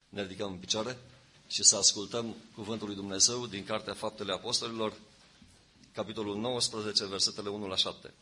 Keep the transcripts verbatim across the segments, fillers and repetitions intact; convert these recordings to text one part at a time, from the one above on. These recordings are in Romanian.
Ne ridicăm în picioare și să ascultăm cuvântul lui Dumnezeu din Cartea Faptele Apostolilor, capitolul nouăsprezece, versetele unu la șapte.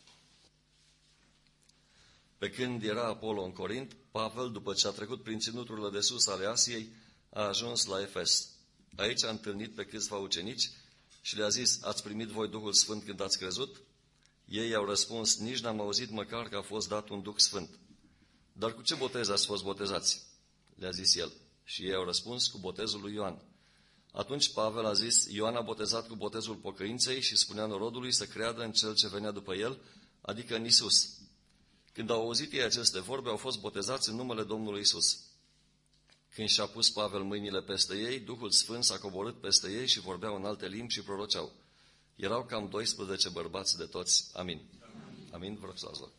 Pe când era Apollo în Corint, Pavel, după ce a trecut prin ținuturile de sus ale Asiei, a ajuns la Efes. Aici a întâlnit pe câțiva ucenici și le-a zis: ați primit voi Duhul Sfânt când ați crezut? Ei i-au răspuns: nici n-am auzit măcar că a fost dat un Duh Sfânt. Dar cu ce botez ați fost botezați? Le-a zis el. Și ei au răspuns: cu botezul lui Ioan. Atunci Pavel a zis: Ioan a botezat cu botezul pocăinței și spunea norodului să creadă în cel ce venea după el, adică în Isus. Când au auzit ei aceste vorbe, au fost botezați în numele Domnului Isus. Când și-a pus Pavel mâinile peste ei, Duhul Sfânt s-a coborât peste ei și vorbeau în alte limbi și proroceau. Erau cam doisprezece bărbați de toți. Amin. Amin. Vă rog să luați loc.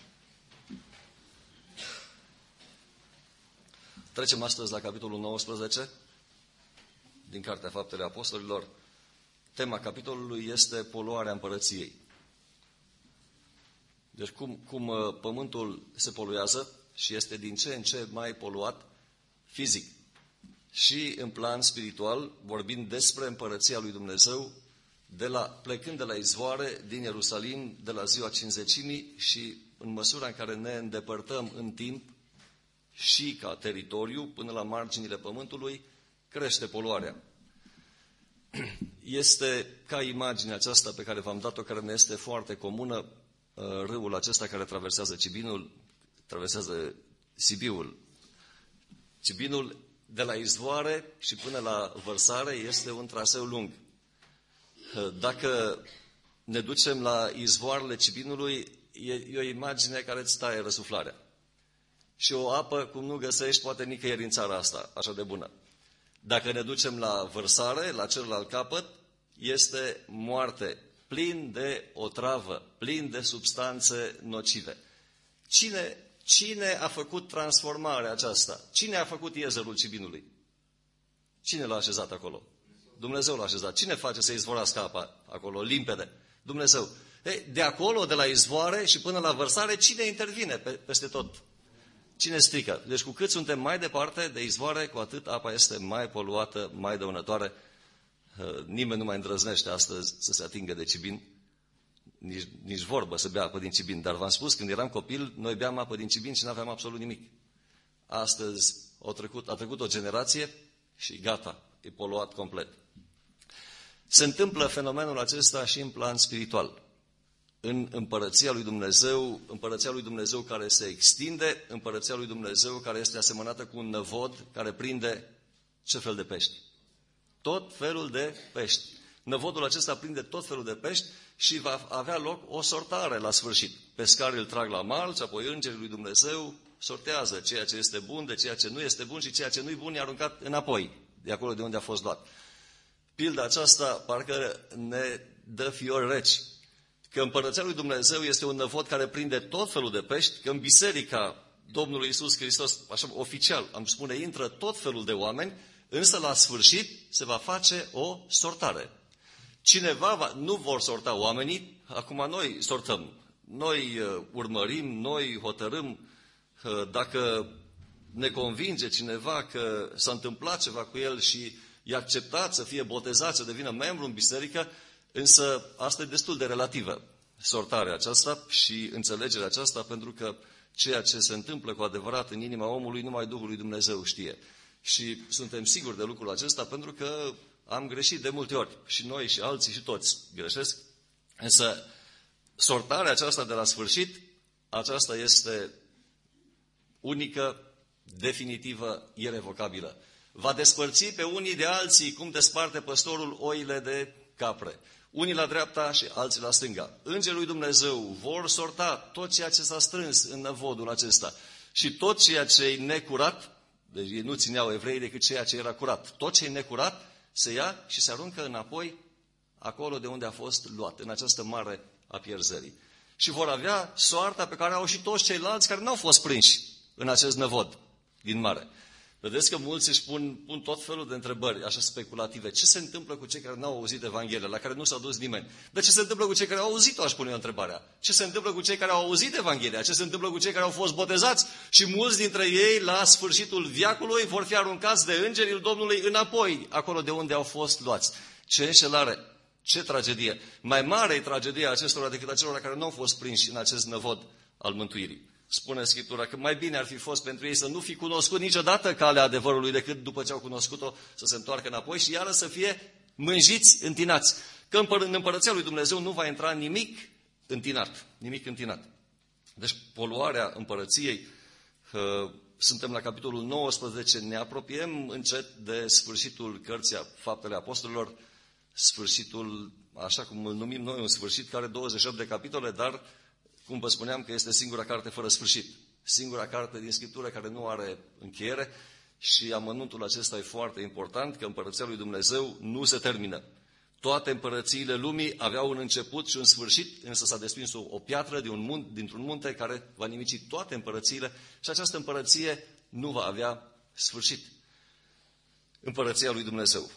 Trecem astăzi la capitolul nouăsprezece din Cartea Faptele Apostolilor. Tema capitolului este poluarea împărăției. Deci cum, cum pământul se poluează și este din ce în ce mai poluat fizic. Și în plan spiritual, vorbind despre împărăția lui Dumnezeu, de la, plecând de la izvoare din Ierusalim, de la ziua Cincizecimii și în măsura în care ne îndepărtăm în timp și ca teritoriu până la marginile pământului, crește poluarea. Este ca imaginea aceasta pe care v-am dat-o, care ne este foarte comună, râul acesta care traversează Cibinul, traversează Sibiul. Cibinul de la izvoare și până la vărsare este un traseu lung. Dacă ne ducem la izvoarele Cibinului, e o imagine care îți taie răsuflarea. Și o apă, cum nu găsești, poate nicăieri în țara asta, așa de bună. Dacă ne ducem la vărsare, la celălalt capăt, este moarte, plin de otravă, plin de substanțe nocive. Cine, cine a făcut transformarea aceasta? Cine a făcut iezerul Cibinului? Cine l-a așezat acolo? Dumnezeu l-a așezat. Cine face să izvorească apa acolo, limpede? Dumnezeu. Ei, de acolo, de la izvoare și până la vărsare, cine intervine pe, peste tot? Cine strică? Deci cu cât suntem mai departe de izvoare, cu atât apa este mai poluată, mai dăunătoare. Nimeni nu mai îndrăznește astăzi să se atingă de Cibin, nici, nici vorbă să bea apă din Cibin. Dar v-am spus, când eram copil, noi beam apă din Cibin și nu aveam absolut nimic. Astăzi a trecut, a trecut o generație și gata, e poluat complet. Se întâmplă fenomenul acesta și în plan spiritual. În împărăția lui Dumnezeu, împărăția lui Dumnezeu care se extinde, împărăția lui Dumnezeu care este asemănată cu un năvod care prinde ce fel de pești? Tot felul de pești. Năvodul acesta prinde tot felul de pești și va avea loc o sortare la sfârșit. Pescarii îl trag la mal și apoi îngerii lui Dumnezeu sortează ceea ce este bun de ceea ce nu este bun și ceea ce nu e bun e aruncat înapoi, de acolo de unde a fost luat. Pilda aceasta parcă ne dă fiori reci. Că împărăția lui Dumnezeu este un năvod care prinde tot felul de pești, că în biserica Domnului Iisus Hristos, așa oficial, am spune, intră tot felul de oameni, însă la sfârșit se va face o sortare. Cineva va, nu vor sorta oamenii, acum noi sortăm. Noi uh, urmărim, noi hotărâm, uh, dacă ne convinge cineva că s-a întâmplat ceva cu el și e acceptat să fie botezat, să devină membru în biserică, însă asta e destul de relativă, sortarea aceasta și înțelegerea aceasta, pentru că ceea ce se întâmplă cu adevărat în inima omului, numai Duhul lui Dumnezeu știe. Și suntem siguri de lucrul acesta pentru că am greșit de multe ori. Și noi și alții și toți greșesc. Însă sortarea aceasta de la sfârșit, aceasta este unică, definitivă, irevocabilă. Va despărți pe unii de alții cum desparte păstorul oile de capre. Unii la dreapta și alții la stânga. Îngerii lui Dumnezeu vor sorta tot ceea ce s-a strâns în năvodul acesta. Și tot ceea ce e necurat, deci ei nu țineau evrei decât ceea ce era curat. Tot ce e necurat se ia și se aruncă înapoi acolo de unde a fost luat, în această mare a pierzării. Și vor avea soarta pe care au și toți ceilalți care nu au fost prinși în acest năvod din mare. Vedeți că mulți își pun, pun tot felul de întrebări, așa speculative. Ce se întâmplă cu cei care n-au auzit Evanghelia, la care nu s-a dus nimeni? Dar ce se întâmplă cu cei care au auzit-o, aș pune eu întrebarea. Ce se întâmplă cu cei care au auzit Evanghelia? Ce se întâmplă cu cei care au fost botezați? Și mulți dintre ei, la sfârșitul veacului, vor fi aruncați de îngerii Domnului înapoi, acolo de unde au fost luați. Ce înșelare! Ce tragedie! Mai mare e tragedia acestora decât acelora care nu au fost prinși în acest năvod al mântuirii. Spune Scriptura că mai bine ar fi fost pentru ei să nu fi cunoscut niciodată calea adevărului decât după ce au cunoscut-o să se întoarcă înapoi și iară să fie mânjiți, întinați. Că în împărăția lui Dumnezeu nu va intra nimic întinat. Nimic întinat. Deci poluarea împărăției, suntem la capitolul nouăsprezece, ne apropiem încet de sfârșitul cărții Faptele Apostolilor, sfârșitul, așa cum îl numim noi, un sfârșit care are douăzeci și opt de capitole, dar cum vă spuneam că este singura carte fără sfârșit. Singura carte din Scriptură care nu are încheiere și amănuntul acesta e foarte important, că împărăția lui Dumnezeu nu se termină. Toate împărățiile lumii aveau un început și un sfârșit, însă s-a desprins o, o piatră de un munte, dintr-un munte care va nimici toate împărățiile și această împărăție nu va avea sfârșit. Împărăția lui Dumnezeu.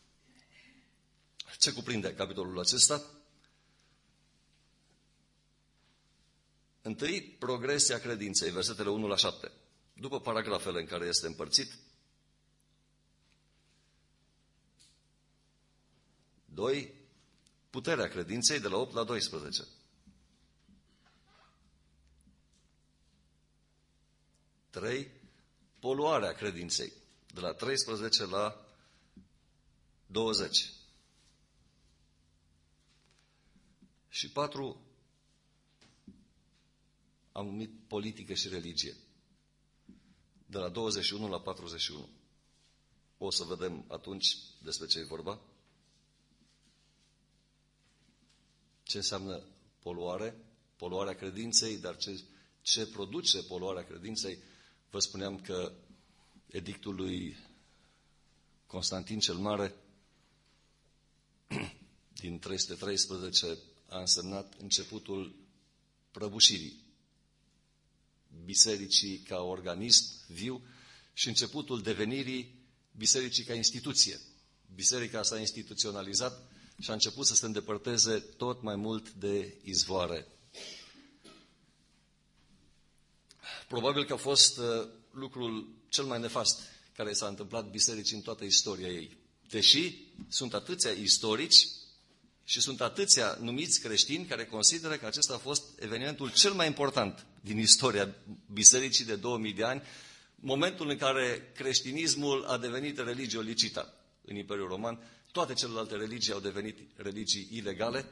Ce cuprinde capitolul acesta? Întâi, progresia credinței, versetele unu la șapte. După paragrafele în care este împărțit. Doi, puterea credinței, de la opt la doisprezece. Trei, poluarea credinței, de la treisprezece la douăzeci. Și patru, am numit politică și religie, de la douăzeci și unu la patruzeci și unu. O să vedem atunci despre ce e vorba. Ce înseamnă poluare, poluarea credinței, dar ce, ce produce poluarea credinței? Vă spuneam că edictul lui Constantin cel Mare din trei sute treisprezece a însemnat începutul prăbușirii bisericii ca organism viu și începutul devenirii bisericii ca instituție. Biserica s-a instituționalizat și a început să se îndepărteze tot mai mult de izvoare. Probabil că a fost uh, lucrul cel mai nefast care s-a întâmplat bisericii în toată istoria ei. Deși sunt atâția istorici și sunt atâția numiți creștini care consideră că acesta a fost evenimentul cel mai important din istoria bisericii de două mii de ani, momentul în care creștinismul a devenit religie licită în Imperiul Roman. Toate celelalte religii au devenit religii ilegale,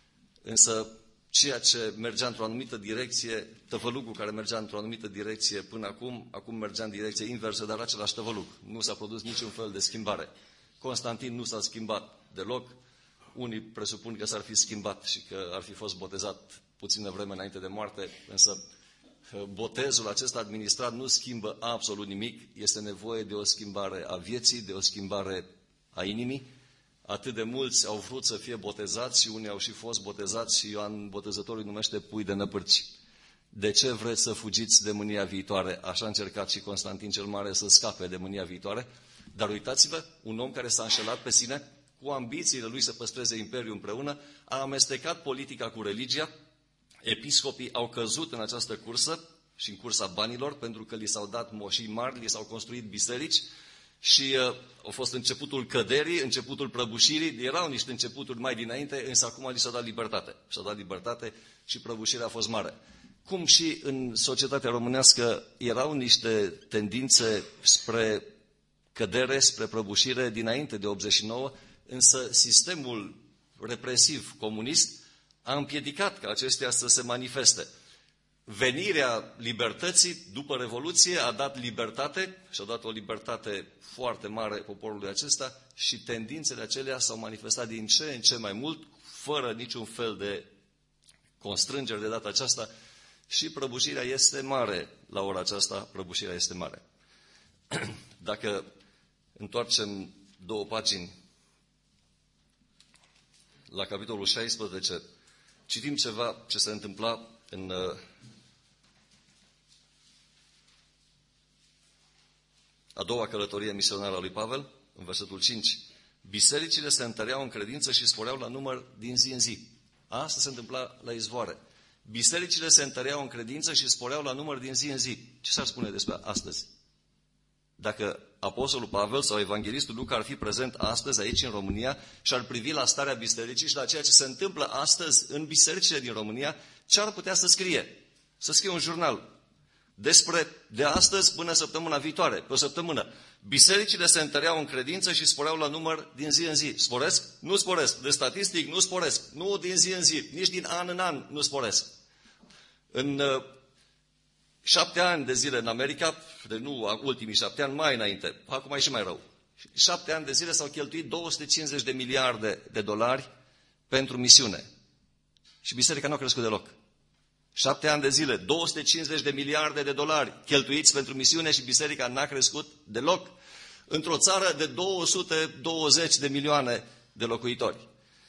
însă ceea ce mergea într-o anumită direcție, tăvălugul care mergea într-o anumită direcție până acum, acum mergea în direcție inversă, dar același tăvălug. Nu s-a produs niciun fel de schimbare. Constantin nu s-a schimbat deloc. Unii presupun că s-ar fi schimbat și că ar fi fost botezat puțină vreme înainte de moarte, însă botezul acesta administrat nu schimbă absolut nimic. Este nevoie de o schimbare a vieții, de o schimbare a inimii. Atât de mulți au vrut să fie botezați și unii au și fost botezați și Ioan Botezătorul îi numește pui de năpârci. De ce vreți să fugiți de mânia viitoare? Așa a încercat și Constantin cel Mare să scape de mânia viitoare. Dar uitați-vă, un om care s-a înșelat pe sine, cu ambițiile lui să păstreze imperiul împreună, a amestecat politica cu religia. Episcopii au căzut în această cursă și în cursa banilor, pentru că li s-au dat moșii mari, li s-au construit biserici și uh, a fost începutul căderii, începutul prăbușirii. Erau niște începuturi mai dinainte, însă acum li s-a dat libertate. S-a dat libertate și prăbușirea a fost mare. Cum și în societatea românească erau niște tendințe spre cădere, spre prăbușire dinainte de optzeci și nouă, însă sistemul represiv comunist a împiedicat ca acestea să se manifeste. Venirea libertății după Revoluție a dat libertate și a dat o libertate foarte mare poporului acesta și tendințele acelea s-au manifestat din ce în ce mai mult, fără niciun fel de constrângeri de data aceasta și prăbușirea este mare. La ora aceasta prăbușirea este mare. Dacă întoarcem două pagini la capitolul șaisprezece, citim ceva ce se întâmpla în a doua călătorie misionară a lui Pavel, în versetul cinci. Bisericile se întăreau în credință și sporeau la număr din zi în zi. Asta se întâmpla la Izvoare. Bisericile se întăreau în credință și sporeau la număr din zi în zi. Ce s-ar spune despre astăzi? Dacă apostolul Pavel sau evanghelistul Luca ar fi prezent astăzi aici în România și ar privi la starea bisericii și la ceea ce se întâmplă astăzi în bisericile din România, ce ar putea să scrie? Să scrie un jurnal despre de astăzi până săptămâna viitoare, pe o săptămână. Bisericile se întăreau în credință și sporeau la număr din zi în zi. Sporesc? Nu sporesc. De statistic nu sporesc. Nu din zi în zi. Nici din an în an nu sporesc. În uh, șapte ani de zile în America, de nu ultimii șapte ani, mai înainte, acum e și mai rău, șapte ani de zile s-au cheltuit două sute cincizeci de miliarde de dolari pentru misiune. Și biserica nu a crescut deloc. Șapte ani de zile, două sute cincizeci de miliarde de dolari cheltuiți pentru misiune și biserica n-a crescut deloc. Într-o țară de două sute douăzeci de milioane de locuitori.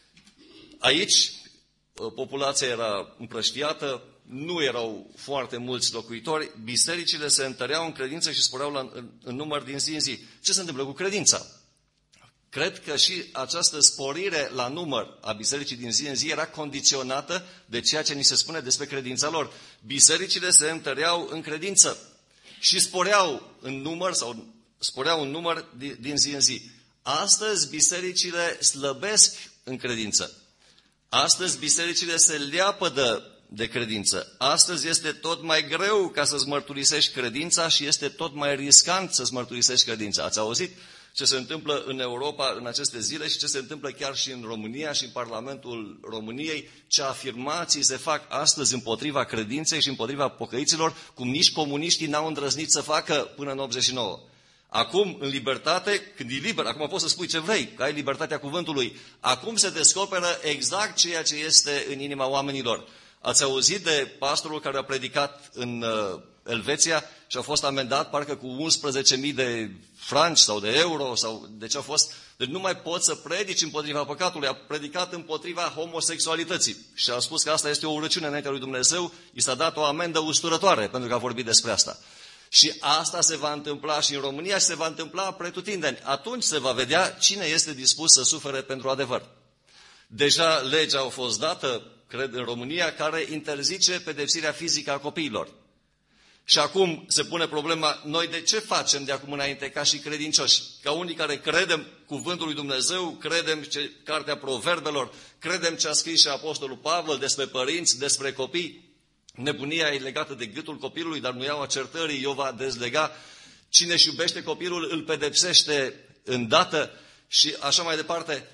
Aici, populația era împrăștiată, nu erau foarte mulți locuitori, bisericile se întăreau în credință și sporeau la, în, în număr din zi în zi. Ce se întâmplă cu credința? Cred că și această sporire la număr a bisericii din zi în zi era condiționată de ceea ce ni se spune despre credința lor. Bisericile se întăreau în credință și sporeau în număr sau sporeau în număr din, din zi în zi. Astăzi bisericile slăbesc în credință. Astăzi bisericile se leapădă de credință. Astăzi este tot mai greu ca să-ți mărturisești credința și este tot mai riscant să-ți mărturisești credința. Ați auzit ce se întâmplă în Europa în aceste zile și ce se întâmplă chiar și în România și în Parlamentul României, ce afirmații se fac astăzi împotriva credinței și împotriva pocăiților, cum nici comuniștii n-au îndrăznit să facă până în optzeci și nouă. Acum, în libertate, când e liber, acum poți să spui ce vrei, că ai libertatea cuvântului, acum se descoperă exact ceea ce este în inima oamenilor. Ați auzit de pastorul care a predicat în uh, Elveția și a fost amendat parcă cu unsprezece mii de franci sau de euro sau de ce a fost? Deci nu mai poți să predici împotriva păcatului. A predicat împotriva homosexualității și a spus că asta este o urăciune înaintea lui Dumnezeu. I s-a dat o amendă usturătoare pentru că a vorbit despre asta. Și asta se va întâmpla și în România și se va întâmpla pretutindeni. Atunci se va vedea cine este dispus să sufere pentru adevăr. Deja legea a fost dată, cred, în România, care interzice pedepsirea fizică a copiilor. Și acum se pune problema, noi de ce facem de acum înainte ca și credincioși? Ca unii care credem cuvântul lui Dumnezeu, credem ce, cartea Proverbelor, credem ce a scris și Apostolul Pavel despre părinți, despre copii. Nebunia e legată de gâtul copilului, dar nu iau a certării, o va dezlega. Cine își iubește copilul îl pedepsește îndată și așa mai departe.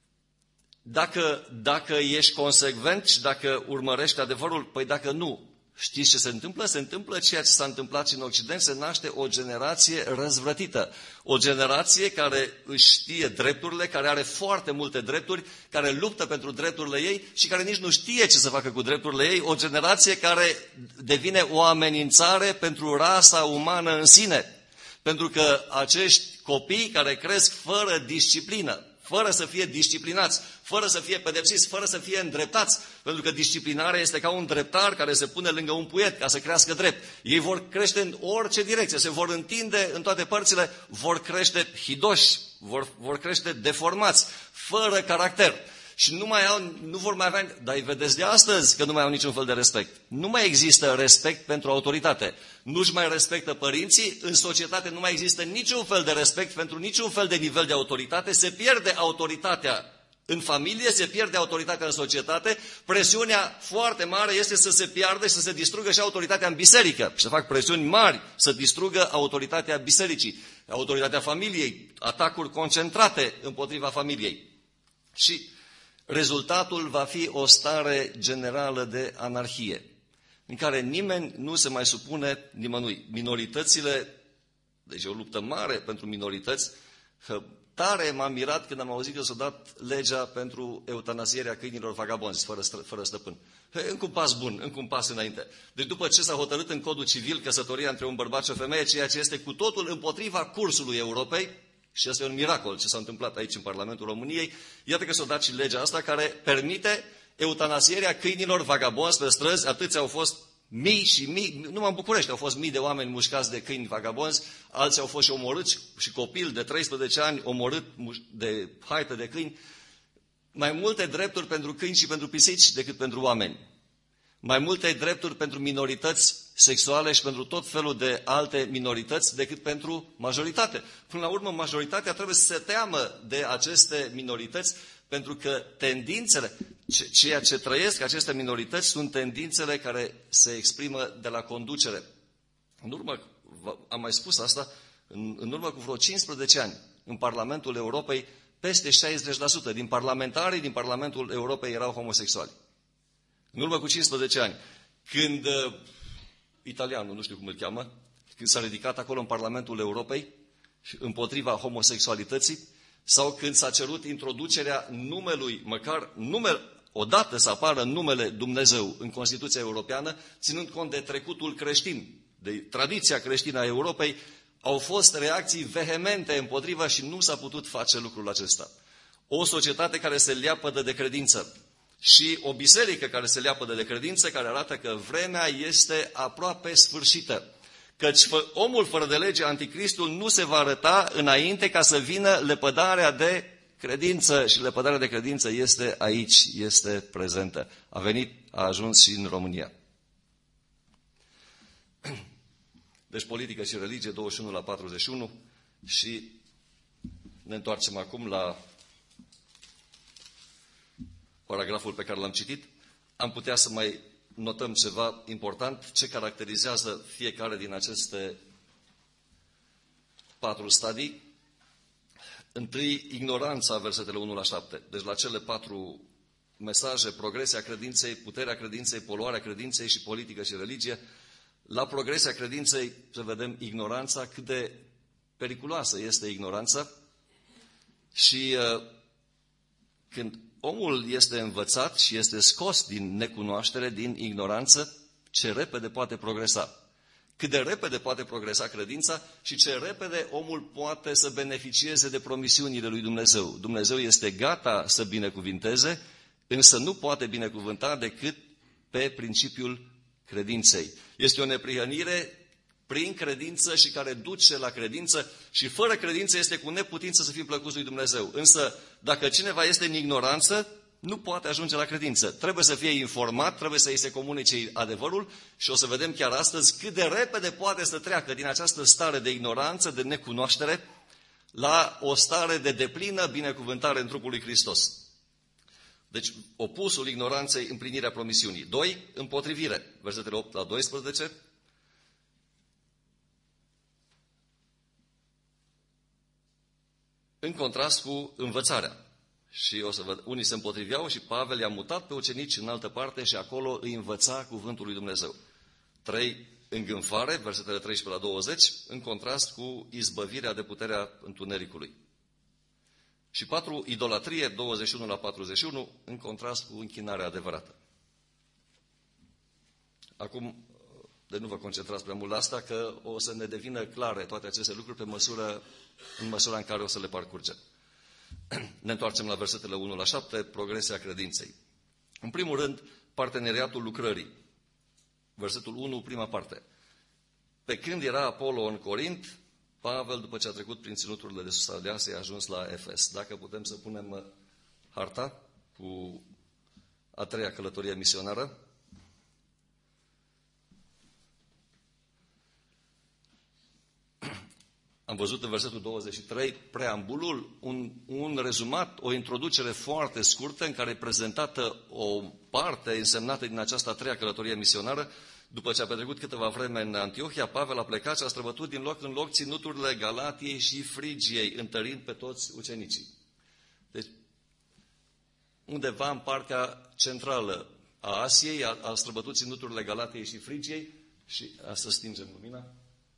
Dacă, dacă ești consecvent și dacă urmărești adevărul, păi dacă nu, știți ce se întâmplă? Se întâmplă ceea ce s-a întâmplat și în Occident, se naște o generație răzvrătită. O generație care își știe drepturile, care are foarte multe drepturi, care luptă pentru drepturile ei și care nici nu știe ce să facă cu drepturile ei. O generație care devine o amenințare pentru rasa umană în sine. Pentru că acești copii care cresc fără disciplină, fără să fie disciplinați, fără să fie pedepsiți, fără să fie îndreptați, pentru că disciplinarea este ca un dreptar care se pune lângă un puiet ca să crească drept. Ei vor crește în orice direcție, se vor întinde în toate părțile, vor crește hidoși, vor, vor crește deformați, fără caracter. Și nu, mai au, nu vor mai avea, dar îi vedeți de astăzi că nu mai au niciun fel de respect. Nu mai există respect pentru autoritate. Nu-și mai respectă părinții, în societate nu mai există niciun fel de respect pentru niciun fel de nivel de autoritate, se pierde autoritatea în familie, se pierde autoritatea în societate, presiunea foarte mare este să se piardă și să se distrugă și autoritatea în biserică. Și să fac presiuni mari să distrugă autoritatea bisericii, autoritatea familiei, atacuri concentrate împotriva familiei. Și rezultatul va fi o stare generală de anarhie, în care nimeni nu se mai supune nimănui. Minoritățile, deci e o luptă mare pentru minorități. Tare m-am mirat când am auzit că s-a dat legea pentru eutanazierea câinilor vagabonzi, fără, fără stăpân. Încă un pas bun, încă un pas înainte. Deci după ce s-a hotărât în codul civil căsătoria între un bărbat și o femeie, ceea ce este cu totul împotriva cursului Europei, și asta e un miracol ce s-a întâmplat aici în Parlamentul României, iată că s-a dat și legea asta care permite eutanasierea câinilor vagabonzi pe străzi, atâția au fost Mii și mii, numai în București au fost mii de oameni mușcați de câini vagabonzi, alții au fost și omorâți și copil de treisprezece ani omorât de haită de câini. Mai multe drepturi pentru câini și pentru pisici decât pentru oameni. Mai multe drepturi pentru minorități sexuale și pentru tot felul de alte minorități decât pentru majoritate. Până la urmă, majoritatea trebuie să se teamă de aceste minorități, pentru că tendințele, ceea ce trăiesc aceste minorități sunt tendințele care se exprimă de la conducere. În urmă, am mai spus asta, în, în urmă cu vreo cincisprezece ani, în Parlamentul Europei, peste șaizeci la sută din parlamentarii din Parlamentul Europei erau homosexuali. În urmă cu cincisprezece ani, când uh, italianul, nu știu cum îl cheamă, când s-a ridicat acolo în Parlamentul Europei împotriva homosexualității, sau când s-a cerut introducerea numelui, măcar numele, odată să apară numele Dumnezeu în Constituția Europeană, ținând cont de trecutul creștin, de tradiția creștină a Europei, au fost reacții vehemente împotriva și nu s-a putut face lucrul acesta. O societate care se leapădă de credință și o biserică care se leapădă de credință, care arată că vremea este aproape sfârșită. Căci omul fără de lege, anticristul, nu se va arăta înainte ca să vină lepădarea de credință. Și lepădarea de credință este aici, este prezentă. A venit, a ajuns și în România. Deci politică și religie, douăzeci și unu la patruzeci și unu. Și ne întoarcem acum la paragraful pe care l-am citit. Am putea să mai notăm ceva important, ce caracterizează fiecare din aceste patru stadii. Întâi, ignoranța, versetele unu la șapte. Deci la cele patru mesaje, progresia credinței, puterea credinței, poluarea credinței și politică și religie, la progresia credinței să vedem ignoranța, cât de periculoasă este ignoranța. Și uh, când omul este învățat și este scos din necunoaștere, din ignoranță, ce repede poate progresa. Cât de repede poate progresa credința și ce repede omul poate să beneficieze de promisiunile lui Dumnezeu. Dumnezeu este gata să binecuvinteze, însă nu poate binecuvânta decât pe principiul credinței. Este o neprihănire prin credință și care duce la credință și fără credință este cu neputință să fim plăcuți lui Dumnezeu. Însă, dacă cineva este în ignoranță, nu poate ajunge la credință. Trebuie să fie informat, trebuie să îi se comunice adevărul și o să vedem chiar astăzi cât de repede poate să treacă din această stare de ignoranță, de necunoaștere, la o stare de deplină binecuvântare în trupul lui Hristos. Deci, opusul ignoranței, împlinirea promisiunii. Doi, împotrivire. Versetele opt la doisprezece. În contrast cu învățarea. Și o să văd, unii se împotriveau și Pavel i-a mutat pe ucenici în altă parte și acolo îi învăța cuvântul lui Dumnezeu. Trei, îngânfare, versetele treisprezece la douăzeci, în contrast cu izbăvirea de puterea întunericului. Și patru, idolatrie, douăzeci și unu la patruzeci și unu, în contrast cu închinarea adevărată. Acum, de nu vă concentrați prea mult la asta, că o să ne devină clare toate aceste lucruri pe măsură, în măsura în care o să le parcurgem. Ne întoarcem la versetele unu la șapte, progresia credinței. În primul rând, parteneriatul lucrării. Versetul unu, prima parte. Pe când era Apollo în Corint, Pavel, după ce a trecut prin ținuturile de sus ale Asiei, a ajuns la Efes. Dacă putem să punem harta cu a treia călătorie misionară. Am văzut în versetul douăzeci și trei preambulul, un, un rezumat, o introducere foarte scurtă în care e prezentată o parte însemnată din această a treia călătorie misionară. După ce a petrecut câteva vreme în Antiohia, Pavel a plecat și a străbătut din loc în loc ținuturile Galatiei și Frigiei, întărind pe toți ucenicii. Deci, undeva în partea centrală a Asiei, a, a străbătut ținuturile Galatiei și Frigiei și să stingem lumina.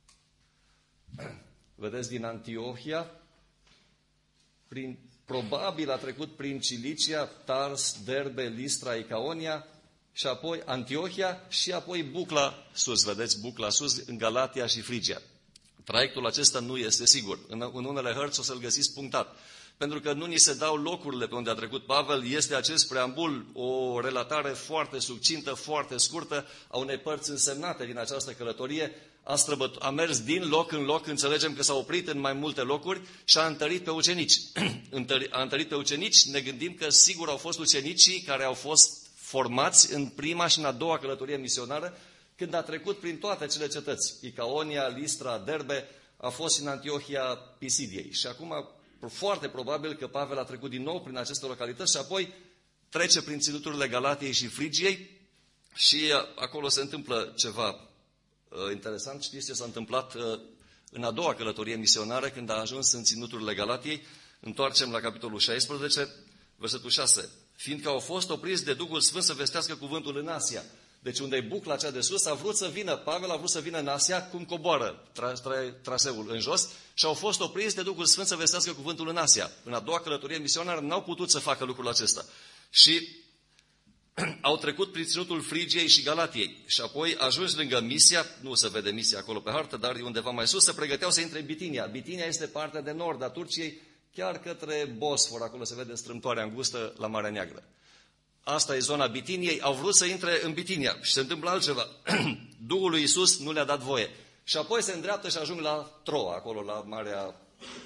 Vedeți, din Antiohia, prin, probabil a trecut prin Cilicia, Tars, Derbe, Listra, Icaonia și apoi Antiohia și apoi bucla sus. Vedeți, bucla sus în Galatia și Frigia. Traiectul acesta nu este sigur. În, în unele hărți o să-l găsiți punctat. pentru că nu ni se dau locurile pe unde a trecut Pavel, este acest preambul, o relatare foarte succintă, foarte scurtă, a unei părți însemnate din această călătorie. A, străbăt, a mers din loc în loc, înțelegem că s-a oprit în mai multe locuri și a întărit pe ucenici. A întărit pe ucenici, ne gândim că sigur au fost ucenicii care au fost formați în prima și în a doua călătorie misionară, când a trecut prin toate acele cetăți, Icaonia, Listra, Derbe, a fost și în Antiohia Pisidiei. Și acum, foarte probabil că Pavel a trecut din nou prin aceste localități și apoi trece prin ținuturile Galatiei și Frigiei și acolo se întâmplă ceva uh, interesant. Știți ce s-a întâmplat uh, în a doua călătorie misionară, când a ajuns în ținuturile Galatiei? Întoarcem la capitolul șaisprezece, versetul șase. Fiindcă au fost opriți de Duhul Sfânt să vestească cuvântul în Asia. Deci unde e bucla cea de sus, a vrut să vină, Pavel a vrut să vină în Asia, cum coboară tra, tra, traseul în jos, și au fost opriți de Duhul Sfânt să vestească cuvântul în Asia. În a doua călătorie misionară n-au putut să facă lucrul acesta. Și au trecut prin ținutul Frigiei și Galatiei. Și apoi, ajuns lângă Misia, nu se vede Misia acolo pe hartă, dar e undeva mai sus, se pregăteau să intre în Bitinia. Bitinia este partea de nord a Turciei, chiar către Bosfor, acolo se vede strâmtoarea îngustă la Marea Neagră. Asta e zona Bitiniei, au vrut să intre în Bitinia și se întâmplă altceva. Duhul lui Iisus nu le-a dat voie. Și apoi se îndreaptă și ajung la Troa, acolo la Marea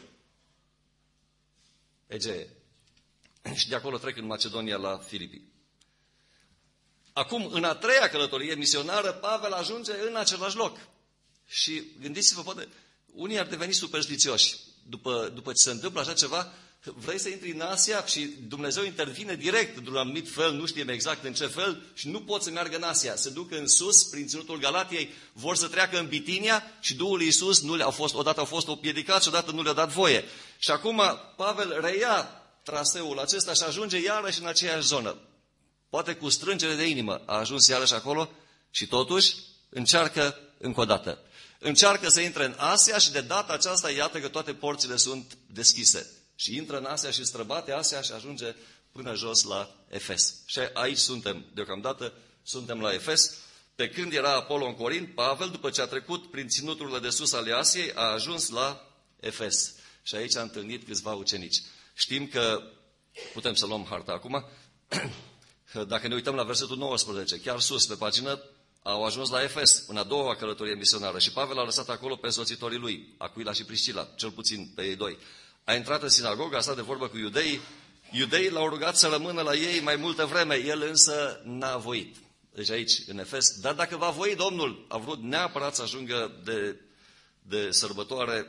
Egee. Și de acolo trec în Macedonia la Filipii. Acum, în a treia călătorie misionară, Pavel ajunge în același loc. Și gândiți-vă, poate, unii ar deveni superstițioși. După, după ce se întâmplă așa ceva, vrei să intri în Asia și Dumnezeu intervine direct, într-un anumit fel, nu știm exact în ce fel, și nu pot să meargă în Asia. Se duc în sus, prin ținutul Galatiei, vor să treacă în Bitinia și Duhul Iisus nu le-a fost, odată au fost piedicați, odată nu le-a dat voie. Și acum Pavel reia traseul acesta și ajunge iarăși în aceeași zonă. Poate cu strângere de inimă a ajuns iarăși acolo și totuși încearcă încă o dată. Încearcă să intre în Asia și de data aceasta iată că toate porțile sunt deschise. Și intră în Asia și străbate Asia și ajunge până jos la Efes. Și aici suntem, deocamdată, suntem la Efes. Pe când era Apollo în Corint, Pavel, după ce a trecut prin ținuturile de sus ale Asiei, a ajuns la Efes. Și aici a întâlnit câțiva ucenici. Știm că, putem să luăm harta acum, dacă ne uităm la versetul nouăsprezece, chiar sus pe pagină, au ajuns la Efes, în a doua călătorie misionară. Și Pavel a lăsat acolo pe însoțitorii lui, Aquila și Priscila, cel puțin pe ei doi. A intrat în sinagogă, a stat de vorbă cu iudeii. Iudeii l-au rugat să rămână la ei mai multă vreme, el însă n-a voit. Deci aici, în Efes, dar dacă va voi Domnul, a vrut neapărat să ajungă de, de sărbătoare,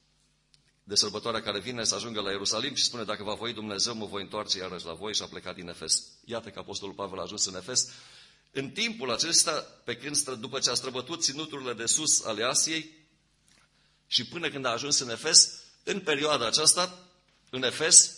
de sărbătoarea care vine, să ajungă la Ierusalim și spune, dacă va voi Dumnezeu, mă voi întoarce iarăși la voi, și a plecat din Efes. Iată că apostolul Pavel a ajuns în Efes. În timpul acesta, pe când, după ce a străbătut ținuturile de sus ale Asiei și până când a ajuns în Efes, în perioada aceasta, în Efes,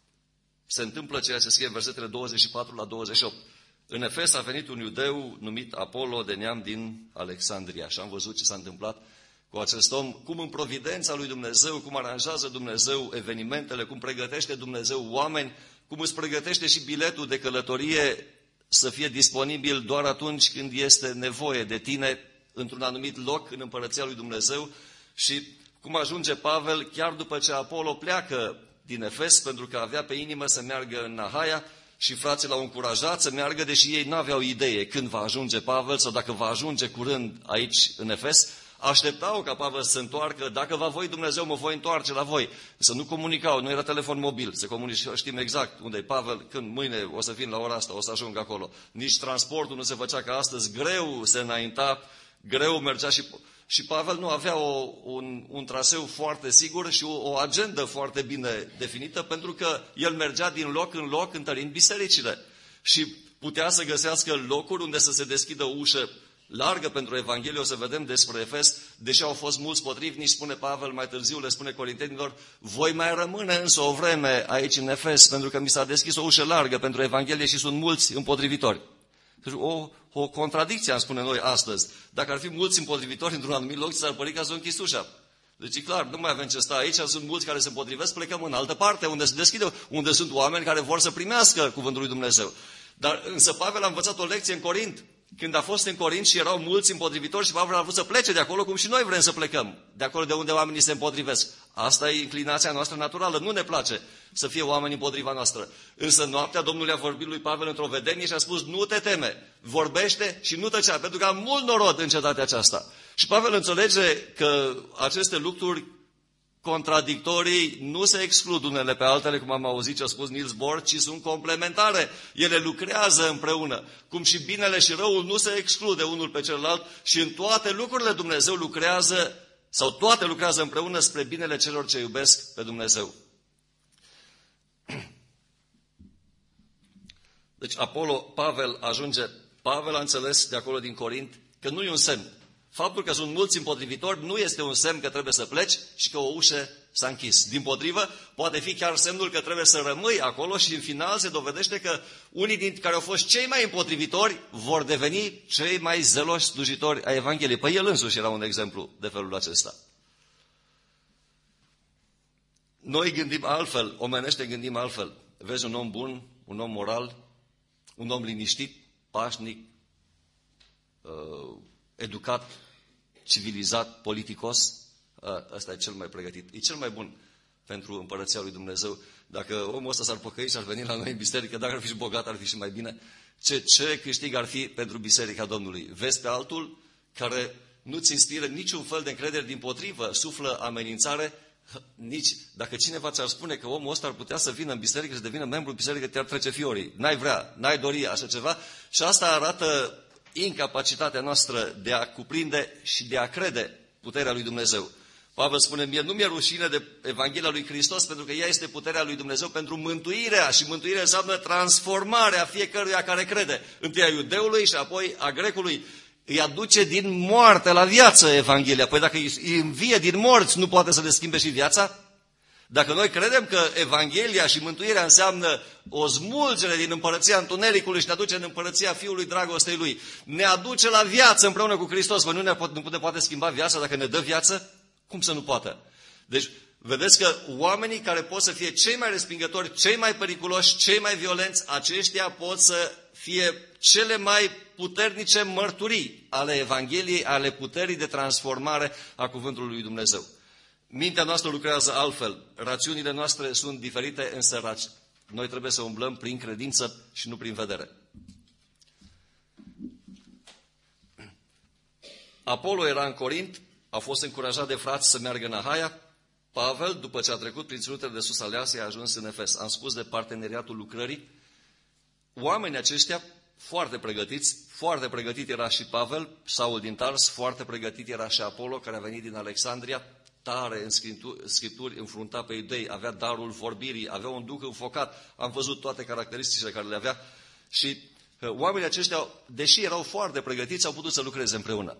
se întâmplă ceea ce scrie în versetele douăzeci și patru la douăzeci și opt. În Efes a venit un iudeu numit Apollo, de neam din Alexandria. Și am văzut ce s-a întâmplat cu acest om, cum în providența lui Dumnezeu, cum aranjează Dumnezeu evenimentele, cum pregătește Dumnezeu oameni, cum îți pregătește și biletul de călătorie să fie disponibil doar atunci când este nevoie de tine într-un anumit loc în împărăția lui Dumnezeu. Și cum ajunge Pavel chiar după ce Apollo pleacă din Efes, pentru că avea pe inimă să meargă în Ahaia și frații l-au încurajat să meargă, deși ei n-aveau idee când va ajunge Pavel sau dacă va ajunge curând aici în Efes. Așteptau ca Pavel să se întoarcă, dacă va voi Dumnezeu, mă voi întoarce la voi. Să nu comunicau, nu era telefon mobil, să comunice, știm exact unde e Pavel, când mâine o să vin la ora asta, o să ajung acolo. Nici transportul nu se făcea ca astăzi, greu se înainta, greu mergea și... Și Pavel nu avea o, un, un traseu foarte sigur și o, o agendă foarte bine definită, pentru că el mergea din loc în loc întărind bisericile. Și putea să găsească locuri unde să se deschidă o ușă largă pentru Evanghelie. O să vedem despre Efes, deși au fost mulți potrivnici, spune Pavel mai târziu, le spune corintenilor, voi mai rămâne însă o vreme aici în Efes, pentru că mi s-a deschis o ușă largă pentru Evanghelie și sunt mulți împotrivitori. O, o contradicție, am spune noi astăzi. Dacă ar fi mulți împotrivitori într-un anumit loc, s-ar pări că s-a închis ușa. Deci, clar, nu mai avem ce sta aici, sunt mulți care se împotrivesc, plecăm în altă parte, unde se deschide, unde sunt oameni care vor să primească cuvântul lui Dumnezeu. Dar însă Pavel a învățat o lecție în Corint. când a fost în Corint și erau mulți împotrivitori și Pavel a vrut să plece de acolo, cum și noi vrem să plecăm, de acolo de unde oamenii se împotrivesc. Asta e inclinația noastră naturală, nu ne place să fie oameni împotriva noastră. Însă noaptea Domnul a vorbit lui Pavel într-o vedenie și a spus, nu te teme, vorbește și nu tăcea, pentru că am mult norod în cetatea aceasta. Și Pavel înțelege că aceste lucruri contradictorii nu se exclud unele pe altele, cum am auzit ce a spus Niels Bohr, ci sunt complementare. Ele lucrează împreună. Cum și binele și răul nu se exclude unul pe celălalt și în toate lucrurile Dumnezeu lucrează, sau toate lucrează împreună spre binele celor ce iubesc pe Dumnezeu. Deci Apollo, Pavel ajunge, Pavel a înțeles de acolo din Corint că nu e un semn. Faptul că sunt mulți împotrivitori nu este un semn că trebuie să pleci și că o ușă s-a închis. Dimpotrivă, poate fi chiar semnul că trebuie să rămâi acolo și în final se dovedește că unii dintre care au fost cei mai împotrivitori vor deveni cei mai zeloși slujitori ai Evangheliei. Păi el însuși era un exemplu de felul acesta. Noi gândim altfel, omenește gândim altfel. Vezi un om bun, un om moral, un om liniștit, pașnic, uh, educat, civilizat, politicos, ăsta e cel mai pregătit. E cel mai bun pentru împărăția lui Dumnezeu. Dacă omul ăsta s-ar pocăi și ar veni la noi în biserică, dacă ar fi și bogat, ar fi și mai bine. Ce, ce câștig ar fi pentru biserica Domnului? Vezi pe altul care nu-ți inspiră niciun fel de încredere, dimpotrivă, suflă amenințare, nici dacă cineva ți-ar spune că omul ăsta ar putea să vină în biserică și să devină membru în biserică, te-ar trece fiorii. N-ai vrea, n-ai dori așa ceva. Și asta arată incapacitatea noastră de a cuprinde și de a crede puterea lui Dumnezeu. Pavel spune, mie nu mi-e rușine de Evanghelia lui Hristos, pentru că ea este puterea lui Dumnezeu pentru mântuirea, și mântuirea înseamnă transformarea fiecăruia care crede. Întâi a iudeului și apoi a grecului. Îi aduce din moarte la viață Evanghelia. Păi dacă îi învie din morți, nu poate să le schimbe și viața? Dacă noi credem că Evanghelia și mântuirea înseamnă o smulgere din împărăția întunericului și ne aduce în împărăția Fiului dragostei Lui, ne aduce la viață împreună cu Hristos, nu ne, poate, nu ne poate schimba viața dacă ne dă viață? Cum să nu poată? Deci, vedeți că oamenii care pot să fie cei mai respingători, cei mai periculoși, cei mai violenți, aceștia pot să fie cele mai puternice mărturii ale Evangheliei, ale puterii de transformare a cuvântului lui Dumnezeu. Mintea noastră lucrează altfel, rațiunile noastre sunt diferite, însă noi trebuie să umblăm prin credință și nu prin vedere. Apollo era în Corint, a fost încurajat de frați să meargă în Ahaia. Pavel, după ce a trecut prin ținutele de sus ale Asiei, a ajuns în Efes. Am spus de parteneriatul lucrării. Oamenii aceștia foarte pregătiți, foarte pregătit era și Pavel, Saul din Tars, foarte pregătit era și Apollo, care a venit din Alexandria, tare în Scripturi, înfrunta pe iudei, avea darul vorbirii, avea un duh înfocat, am văzut toate caracteristicile care le avea și oamenii aceștia, deși erau foarte pregătiți, au putut să lucreze împreună.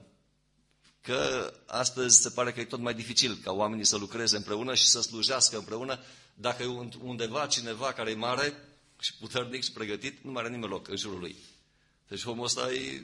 Că astăzi se pare că e tot mai dificil ca oamenii să lucreze împreună și să slujească împreună. Dacă e undeva cineva care e mare și puternic și pregătit, nu mai are nimeni loc în jurul lui. Deci omul ăsta e...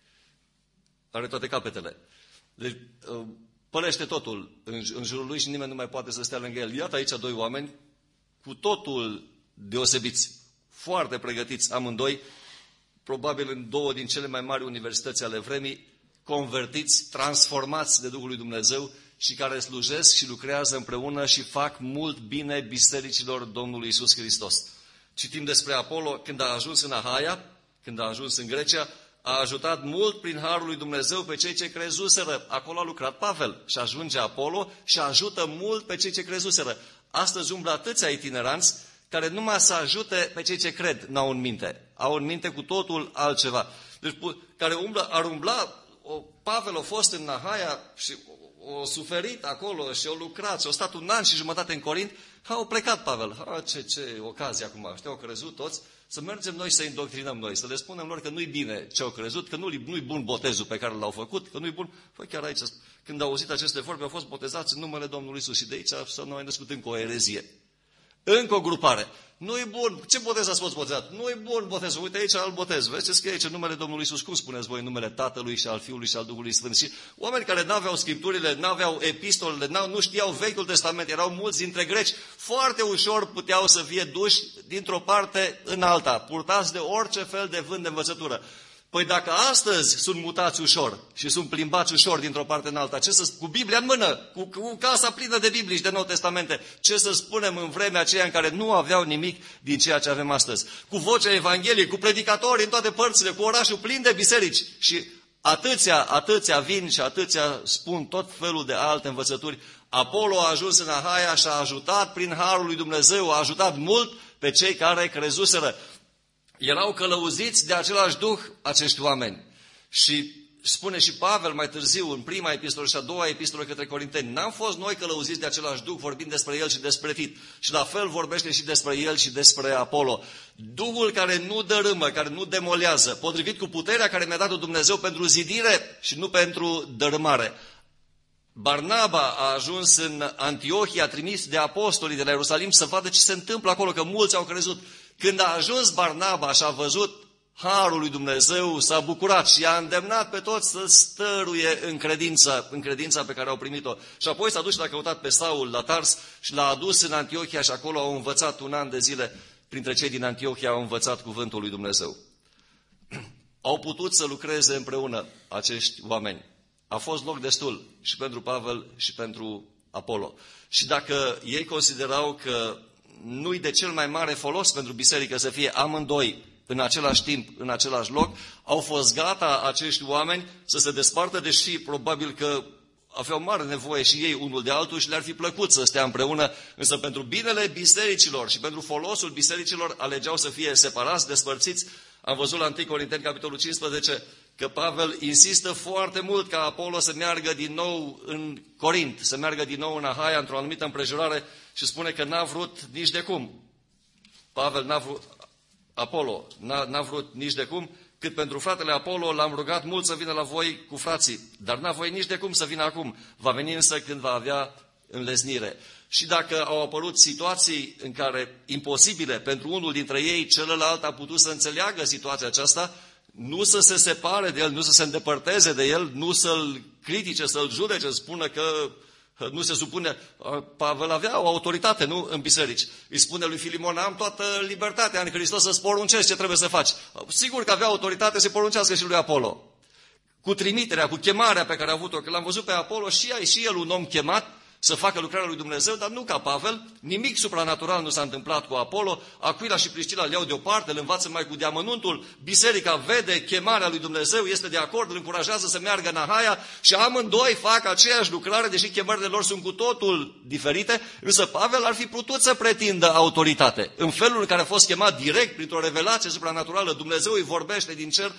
are toate capetele. Deci pălește totul în jurul lui și nimeni nu mai poate să stea lângă el. Iată aici doi oameni cu totul deosebiți, foarte pregătiți amândoi, probabil în două din cele mai mari universități ale vremii, convertiți, transformați de Duhul lui Dumnezeu și care slujesc și lucrează împreună și fac mult bine bisericilor Domnului Iisus Hristos. Citim despre Apollo, când a ajuns în Ahaia, când a ajuns în Grecia, a ajutat mult prin harul lui Dumnezeu pe cei ce crezuseră. Acolo a lucrat Pavel și ajunge Apollo și ajută mult pe cei ce crezuseră. Astăzi umblă atâția itineranți care numai să ajute pe cei ce cred, n-au în minte. Au în minte cu totul altceva. Deci, care umblă, ar umbla, o, Pavel a fost în Ahaia și o suferit acolo și o lucrat și a stat un an și jumătate în Corint, au plecat Pavel. Ha, ce, ce ocazie acum, știu, au crezut toți, să mergem noi să indoctrinăm noi, să le spunem lor că nu-i bine ce au crezut, că nu-i, nu-i bun botezul pe care l-au făcut, că nu-i bun. Păi chiar aici, când au auzit aceste vorbe, au fost botezați în numele Domnului Iisus și de aici să nu mai născut încă o erezie. Încă o grupare. Nu-i bun. Ce botez ați fost botezat? Nu-i bun botezul. Uite aici alt botez. Vezi ce scrie aici în numele Domnului Iisus? Cum spuneți voi în numele Tatălui și al Fiului și al Duhului Sfânt? Și oameni care n-aveau scripturile, n-aveau epistolele, nu știau Vechiul Testament, erau mulți dintre greci, foarte ușor puteau să fie duși dintr-o parte în alta, purtați de orice fel de vânt de învățătură. Păi dacă astăzi sunt mutați ușor și sunt plimbați ușor dintr-o parte în alta, ce să, cu Biblia în mână, cu, cu casa plină de Biblii și de Nou Testamente, ce să spunem în vremea aceea în care nu aveau nimic din ceea ce avem astăzi? Cu vocea Evangheliei, cu predicatori în toate părțile, cu orașul plin de biserici și atâția, atâția vin și atâția spun tot felul de alte învățături. Apollo a ajuns în Ahaia și a ajutat prin harul lui Dumnezeu, a ajutat mult pe cei care crezuseră. Erau călăuziți de același Duh acești oameni. Și spune și Pavel mai târziu, în prima epistolă și a doua epistolă către Corinteni, n-am fost noi călăuziți de același Duh vorbind despre el și despre Tit. Și la fel vorbește și despre el și despre Apollo. Duhul care nu dărâmă, care nu demolează, potrivit cu puterea care mi-a dat-o Dumnezeu pentru zidire și nu pentru dărâmare. Barnaba a ajuns în Antiohia, trimis de apostolii de la Ierusalim să vadă ce se întâmplă acolo, că mulți au crezut. Când a ajuns Barnaba și a văzut harul lui Dumnezeu, s-a bucurat și i-a îndemnat pe toți să stăruie în credința, în credința pe care au primit-o. Și apoi s-a dus și l-a căutat pe Saul la Tars și l-a adus în Antiohia și acolo au învățat un an de zile. Printre cei din Antiohia au învățat cuvântul lui Dumnezeu. Au putut să lucreze împreună acești oameni. A fost loc destul și pentru Pavel și pentru Apollo. Și dacă ei considerau că nu-i de cel mai mare folos pentru biserică să fie amândoi în același timp, în același loc, au fost gata acești oameni să se despartă, deși probabil că aveau mare nevoie și ei unul de altul și le-ar fi plăcut să stea împreună, însă pentru binele bisericilor și pentru folosul bisericilor alegeau să fie separați, despărțiți. Am văzut la întâi Corinteni, capitolul cincisprezece, că Pavel insistă foarte mult ca Apollo să meargă din nou în Corint, să meargă din nou în Ahaia, într-o anumită împrejurare și spune că n-a vrut nici de cum. Pavel n-a vrut, Apollo n-a, n-a vrut nici de cum, cât pentru fratele Apollo l-am rugat mult să vină la voi cu frații, dar n-a voie nici de cum să vină acum. Va veni însă când va avea înleznire. Și dacă au apărut situații în care imposibile pentru unul dintre ei, celălalt a putut să înțeleagă situația aceasta, nu să se separe de el, nu să se îndepărteze de el, nu să-l critique, să-l judece, să spună că nu se supune. Pavel avea o autoritate, nu, în biserici. Îi spune lui Filimon, am toată libertatea în Hristos să-ți poruncesc ce trebuie să faci. Sigur că avea autoritate să poruncească și lui Apollo. Cu trimiterea, cu chemarea pe care a avut-o, că l-am văzut pe Apollo și, și el un om chemat să facă lucrarea lui Dumnezeu, dar nu ca Pavel. Nimic supranatural nu s-a întâmplat cu Apollo. Aquila și Priscila îl iau deoparte, îl învață mai cu deamănuntul. Biserica vede chemarea lui Dumnezeu, este de acord, îl încurajează să meargă în Ahaia și amândoi fac aceeași lucrare, deși chemările lor sunt cu totul diferite, însă Pavel ar fi putut să pretindă autoritate. În felul în care a fost chemat direct, printr-o revelație supranaturală, Dumnezeu îi vorbește din cer,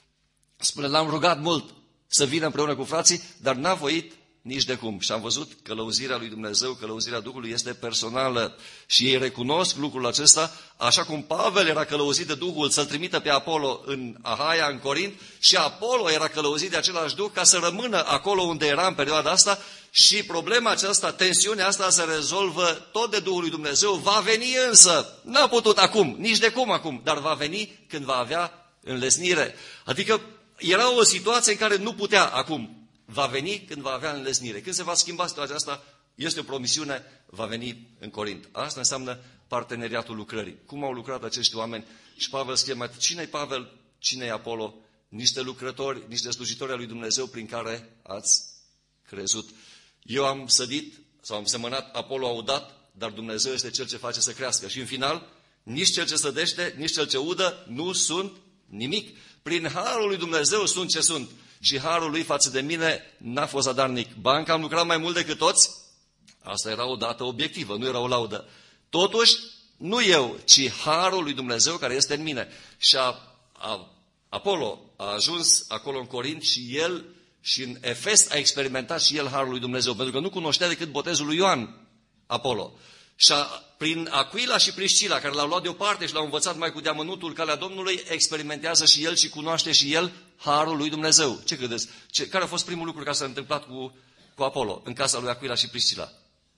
spune, l-am rugat mult să vină împreună cu frații, dar n-a voit nici de cum. Și am văzut că călăuzirea lui Dumnezeu, călăuzirea Duhului este personală și ei recunosc lucrul acesta, așa cum Pavel era călăuzit de Duhul să-l trimită pe Apollo în Ahaia, în Corint, și Apollo era călăuzit de același Duh ca să rămână acolo unde era în perioada asta și problema aceasta, tensiunea asta se rezolvă tot de Duhul lui Dumnezeu. Va veni însă, n-a putut acum, nici de cum acum, dar va veni când va avea înlesnire. Adică era o situație în care nu putea acum. Va veni când va avea înlesnire. Când se va schimba situația asta, este o promisiune, va veni în Corint. Asta înseamnă parteneriatul lucrării. Cum au lucrat acești oameni? Și Pavel scrie mai, cine-i Pavel, cine-i Apollo? Niște lucrători, niște slujitori al lui Dumnezeu prin care ați crezut. Eu am sădit sau am semănat, Apollo a udat, dar Dumnezeu este Cel ce face să crească. Și în final, nici Cel ce sădește, nici Cel ce udă nu sunt nimic. Prin harul lui Dumnezeu sunt ce sunt. Și harul lui față de mine n-a fost zadarnic. Ba, încă am lucrat mai mult decât toți. Asta era o dată obiectivă, nu era o laudă. Totuși, nu eu, ci harul lui Dumnezeu care este în mine. Și a, a, Apollo a ajuns acolo în Corint și el și în Efes a experimentat și el harul lui Dumnezeu, pentru că nu cunoștea decât botezul lui Ioan, Apollo. Și a, prin Aquila și Priscila, care l-au luat deoparte și l-au învățat mai cu deamănuntul calea Domnului, experimentează și el și cunoaște și el harul lui Dumnezeu. Ce credeți? Ce, care a fost primul lucru care s-a întâmplat cu, cu Apollo în casa lui Aquila și Priscila?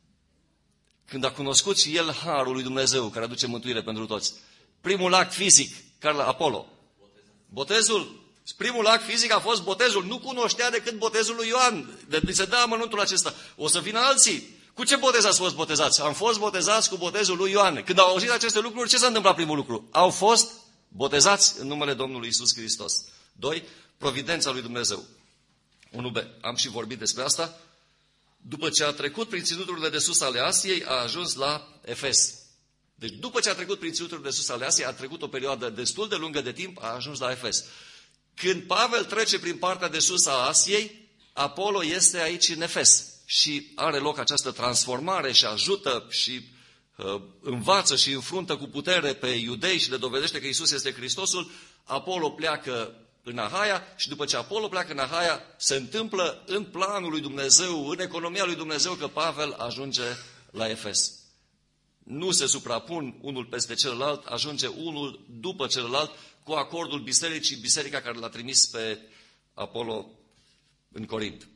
Când a cunoscut și el harul lui Dumnezeu, care aduce mântuire pentru toți. Primul act fizic, care la Apollo? Botezul. Primul act fizic a fost botezul. Nu cunoștea decât botezul lui Ioan. De se dă amănuntul acesta. O să vină alții. Cu ce botez ați fost botezați? Am fost botezați cu botezul lui Ioan. Când au auzit aceste lucruri, ce s-a întâmplat primul lucru? Au fost botezați în numele Domnului Iisus Hristos. Doi, providența lui Dumnezeu. unu B. Am și vorbit despre asta. După ce a trecut prin ținuturile de sus ale Asiei, a ajuns la Efes. Deci după ce a trecut prin ținuturile de sus ale Asiei, a trecut o perioadă destul de lungă de timp, a ajuns la Efes. Când Pavel trece prin partea de sus a Asiei, Apollo este aici în Efes și are loc această transformare și ajută și uh, învață și înfruntă cu putere pe iudei și le dovedește că Iisus este Hristosul. Apollo pleacă în Ahaia și după ce Apollo pleacă în Ahaia, se întâmplă în planul lui Dumnezeu, în economia lui Dumnezeu, că Pavel ajunge la Efes. Nu se suprapun unul peste celălalt, ajunge unul după celălalt cu acordul bisericii, biserica care l-a trimis pe Apollo în Corint.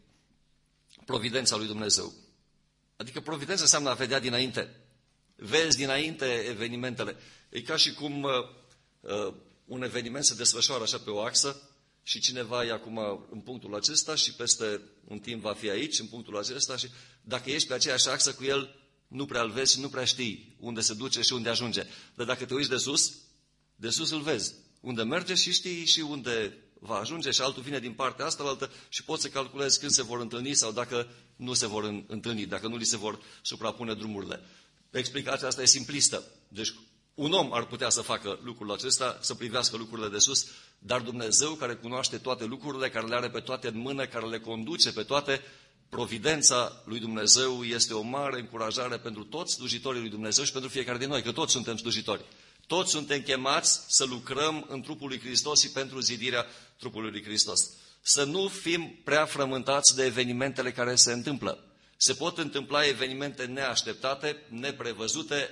Providența lui Dumnezeu. Adică providența înseamnă a vedea dinainte. Vezi dinainte evenimentele. E ca și cum uh, uh, un eveniment se desfășoară așa pe o axă și cineva e acum în punctul acesta și peste un timp va fi aici, în punctul acesta și dacă ești pe aceeași axă cu el, nu prea îl vezi și nu prea știi unde se duce și unde ajunge. Dar dacă te uiți de sus, de sus îl vezi. Unde merge și știi și unde va ajunge și altul vine din partea asta, altă, și poți să calculezi când se vor întâlni sau dacă nu se vor întâlni, dacă nu li se vor suprapune drumurile. Explicația asta e simplistă. Deci un om ar putea să facă lucrul acesta, să privească lucrurile de sus, dar Dumnezeu care cunoaște toate lucrurile, care le are pe toate în mână, care le conduce pe toate, providența lui Dumnezeu este o mare încurajare pentru toți slujitorii lui Dumnezeu și pentru fiecare din noi, că toți suntem slujitori. Toți suntem chemați să lucrăm în trupul lui Hristos și pentru zidirea trupului lui Hristos. Să nu fim prea frământați de evenimentele care se întâmplă. Se pot întâmpla evenimente neașteptate, neprevăzute,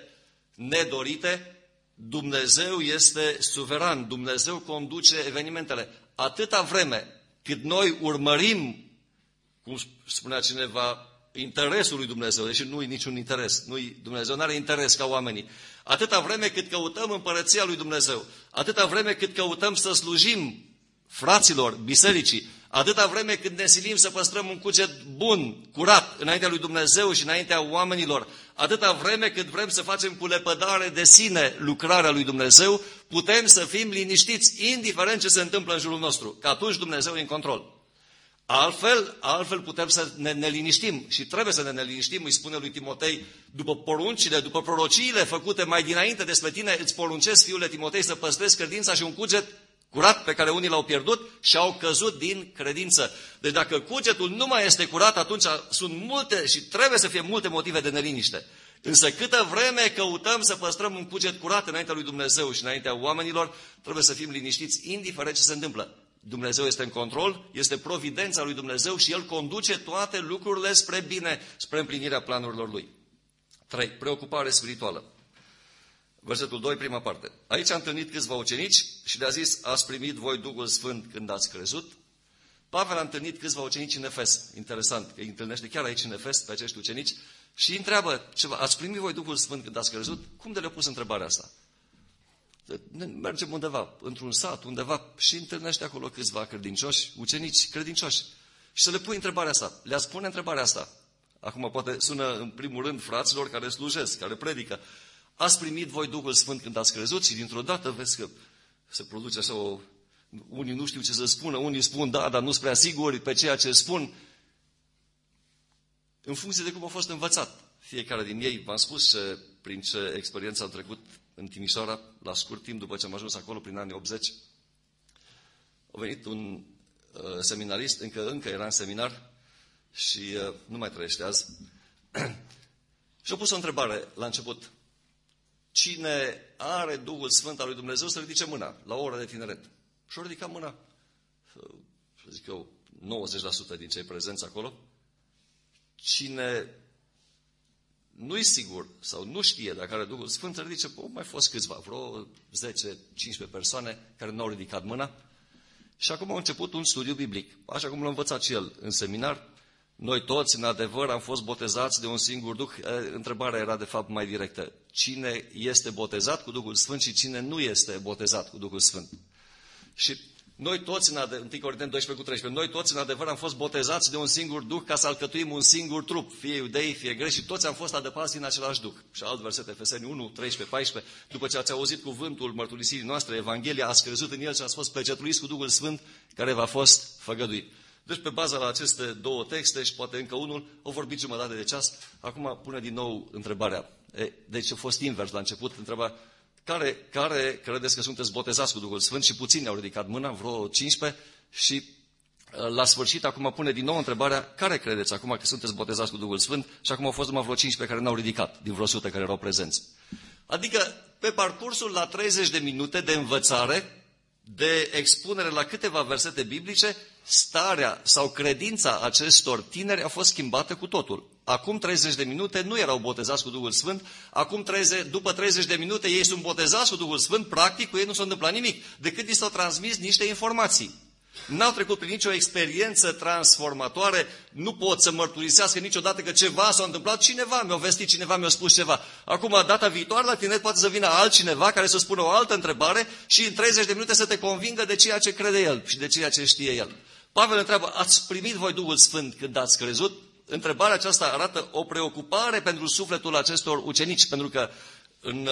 nedorite. Dumnezeu este suveran, Dumnezeu conduce evenimentele. Atâta vreme cât noi urmărim, cum spunea cineva, interesul lui Dumnezeu, deși nu e niciun interes. Nu-i, Dumnezeu nu are interes ca oamenii. Atâta vreme cât căutăm împărăția lui Dumnezeu, atâta vreme cât căutăm să slujim fraților, bisericii, atâta vreme cât ne silim să păstrăm un cuget bun, curat, înaintea lui Dumnezeu și înaintea oamenilor, atâta vreme cât vrem să facem cu lepădare de sine lucrarea lui Dumnezeu, putem să fim liniștiți, indiferent ce se întâmplă în jurul nostru, că atunci Dumnezeu e în control. Altfel, altfel putem să ne, ne liniștim și trebuie să ne, ne liniștim, îi spune lui Timotei, după poruncile, după prorociile făcute mai dinainte despre tine, îți poruncesc, fiule Timotei, să păstrezi credința și un cuget curat pe care unii l-au pierdut și au căzut din credință. Deci dacă cugetul nu mai este curat, atunci sunt multe și trebuie să fie multe motive de neliniște. Însă câtă vreme căutăm să păstrăm un cuget curat înaintea lui Dumnezeu și înaintea oamenilor, trebuie să fim liniștiți, indiferent ce se întâmplă. Dumnezeu este în control, este providența lui Dumnezeu și El conduce toate lucrurile spre bine, spre împlinirea planurilor Lui. trei. Preocupare spirituală. Versetul doi, prima parte. Aici a întâlnit câțiva ucenici și le-a zis, ați primit voi Duhul Sfânt când ați crezut? Pavel a întâlnit câțiva ucenici în Efes. Interesant, că îi întâlnește chiar aici în Efes pe acești ucenici și îi întreabă ceva, ați primit voi Duhul Sfânt când ați crezut? Cum de le-a pus întrebarea asta? Mergem undeva, într-un sat, undeva și întâlnește acolo câțiva credincioși, ucenici credincioși. Și să le pui întrebarea asta. Le-a spune întrebarea asta. Acum poate sună în primul rând fraților care slujesc, care predică. Ați primit voi Duhul Sfânt când ați crezut? Și dintr-o dată vezi că se produce așa o... Unii nu știu ce să spună, unii spun da, dar nu sunt prea siguri pe ceea ce spun. În funcție de cum a fost învățat. Fiecare din ei, v-am spus prin ce experiență am trecut în Timișoara, la scurt timp după ce am ajuns acolo, prin anii optzeci, a venit un uh, seminarist, încă, încă era în seminar și uh, nu mai trăiește azi, și a pus o întrebare la început. Cine are Duhul Sfânt al lui Dumnezeu să ridice mâna la o oră de tineret? Și a ridicat mâna, să zic eu, nouăzeci la sută din cei prezenți acolo. Cine nu-i sigur sau nu știe dacă are Duhul Sfânt, să ridice, au mai fost câțiva, vreo zece cincisprezece persoane care nu au ridicat mâna. Și acum a început un studiu biblic, așa cum l-a învățat și el în seminar. Noi toți, în adevăr, am fost botezați de un singur Duh. Întrebarea era, de fapt, mai directă. Cine este botezat cu Duhul Sfânt și cine nu este botezat cu Duhul Sfânt? Și Noi toți, în ade- unu Corinteni doisprezece cu treisprezece, noi toți în adevăr am fost botezați de un singur Duh ca să alcătuim un singur trup, fie iudei, fie greci, și toți am fost adăpați din același Duh. Și alt verset, Efeseni unu, treisprezece, paisprezece, după ce ați auzit cuvântul mărturisirii noastre, Evanghelia, ați crezut în el și ați fost pecetluiți cu Duhul Sfânt care v-a fost făgăduit. Deci pe baza la aceste două texte și poate încă unul, au vorbit jumătate de ceas, acum pune din nou întrebarea. E, deci a fost invers la început, întreba care, care credeți că sunteți botezați cu Duhul Sfânt și puțini au ridicat mâna, vreo cincisprezece, și la sfârșit acum pune din nou întrebarea, care credeți acum că sunteți botezați cu Duhul Sfânt, și acum au fost numai vreo cincisprezece care n-au ridicat, din vreo o sută care erau prezenți. Adică pe parcursul la treizeci de minute de învățare, de expunere la câteva versete biblice, starea sau credința acestor tineri a fost schimbată cu totul. Acum treizeci de minute nu erau botezați cu Duhul Sfânt, acum treizeci, după treizeci de minute ei sunt botezați cu Duhul Sfânt, practic cu ei nu s-a întâmplat nimic, decât li s-au transmis niște informații. N-au trecut prin nicio experiență transformatoare, nu pot să mărturisească niciodată că ceva s-a întâmplat, cineva mi-a vestit, cineva mi-a spus ceva. Acum, data viitoare, la tineret poate să vină altcineva care să spună o altă întrebare și în treizeci de minute să te convingă de ceea ce crede el și de ceea ce știe el. Pavel întreabă, ați primit voi Duhul Sfânt când ați crezut? Întrebarea aceasta arată o preocupare pentru sufletul acestor ucenici, pentru că în,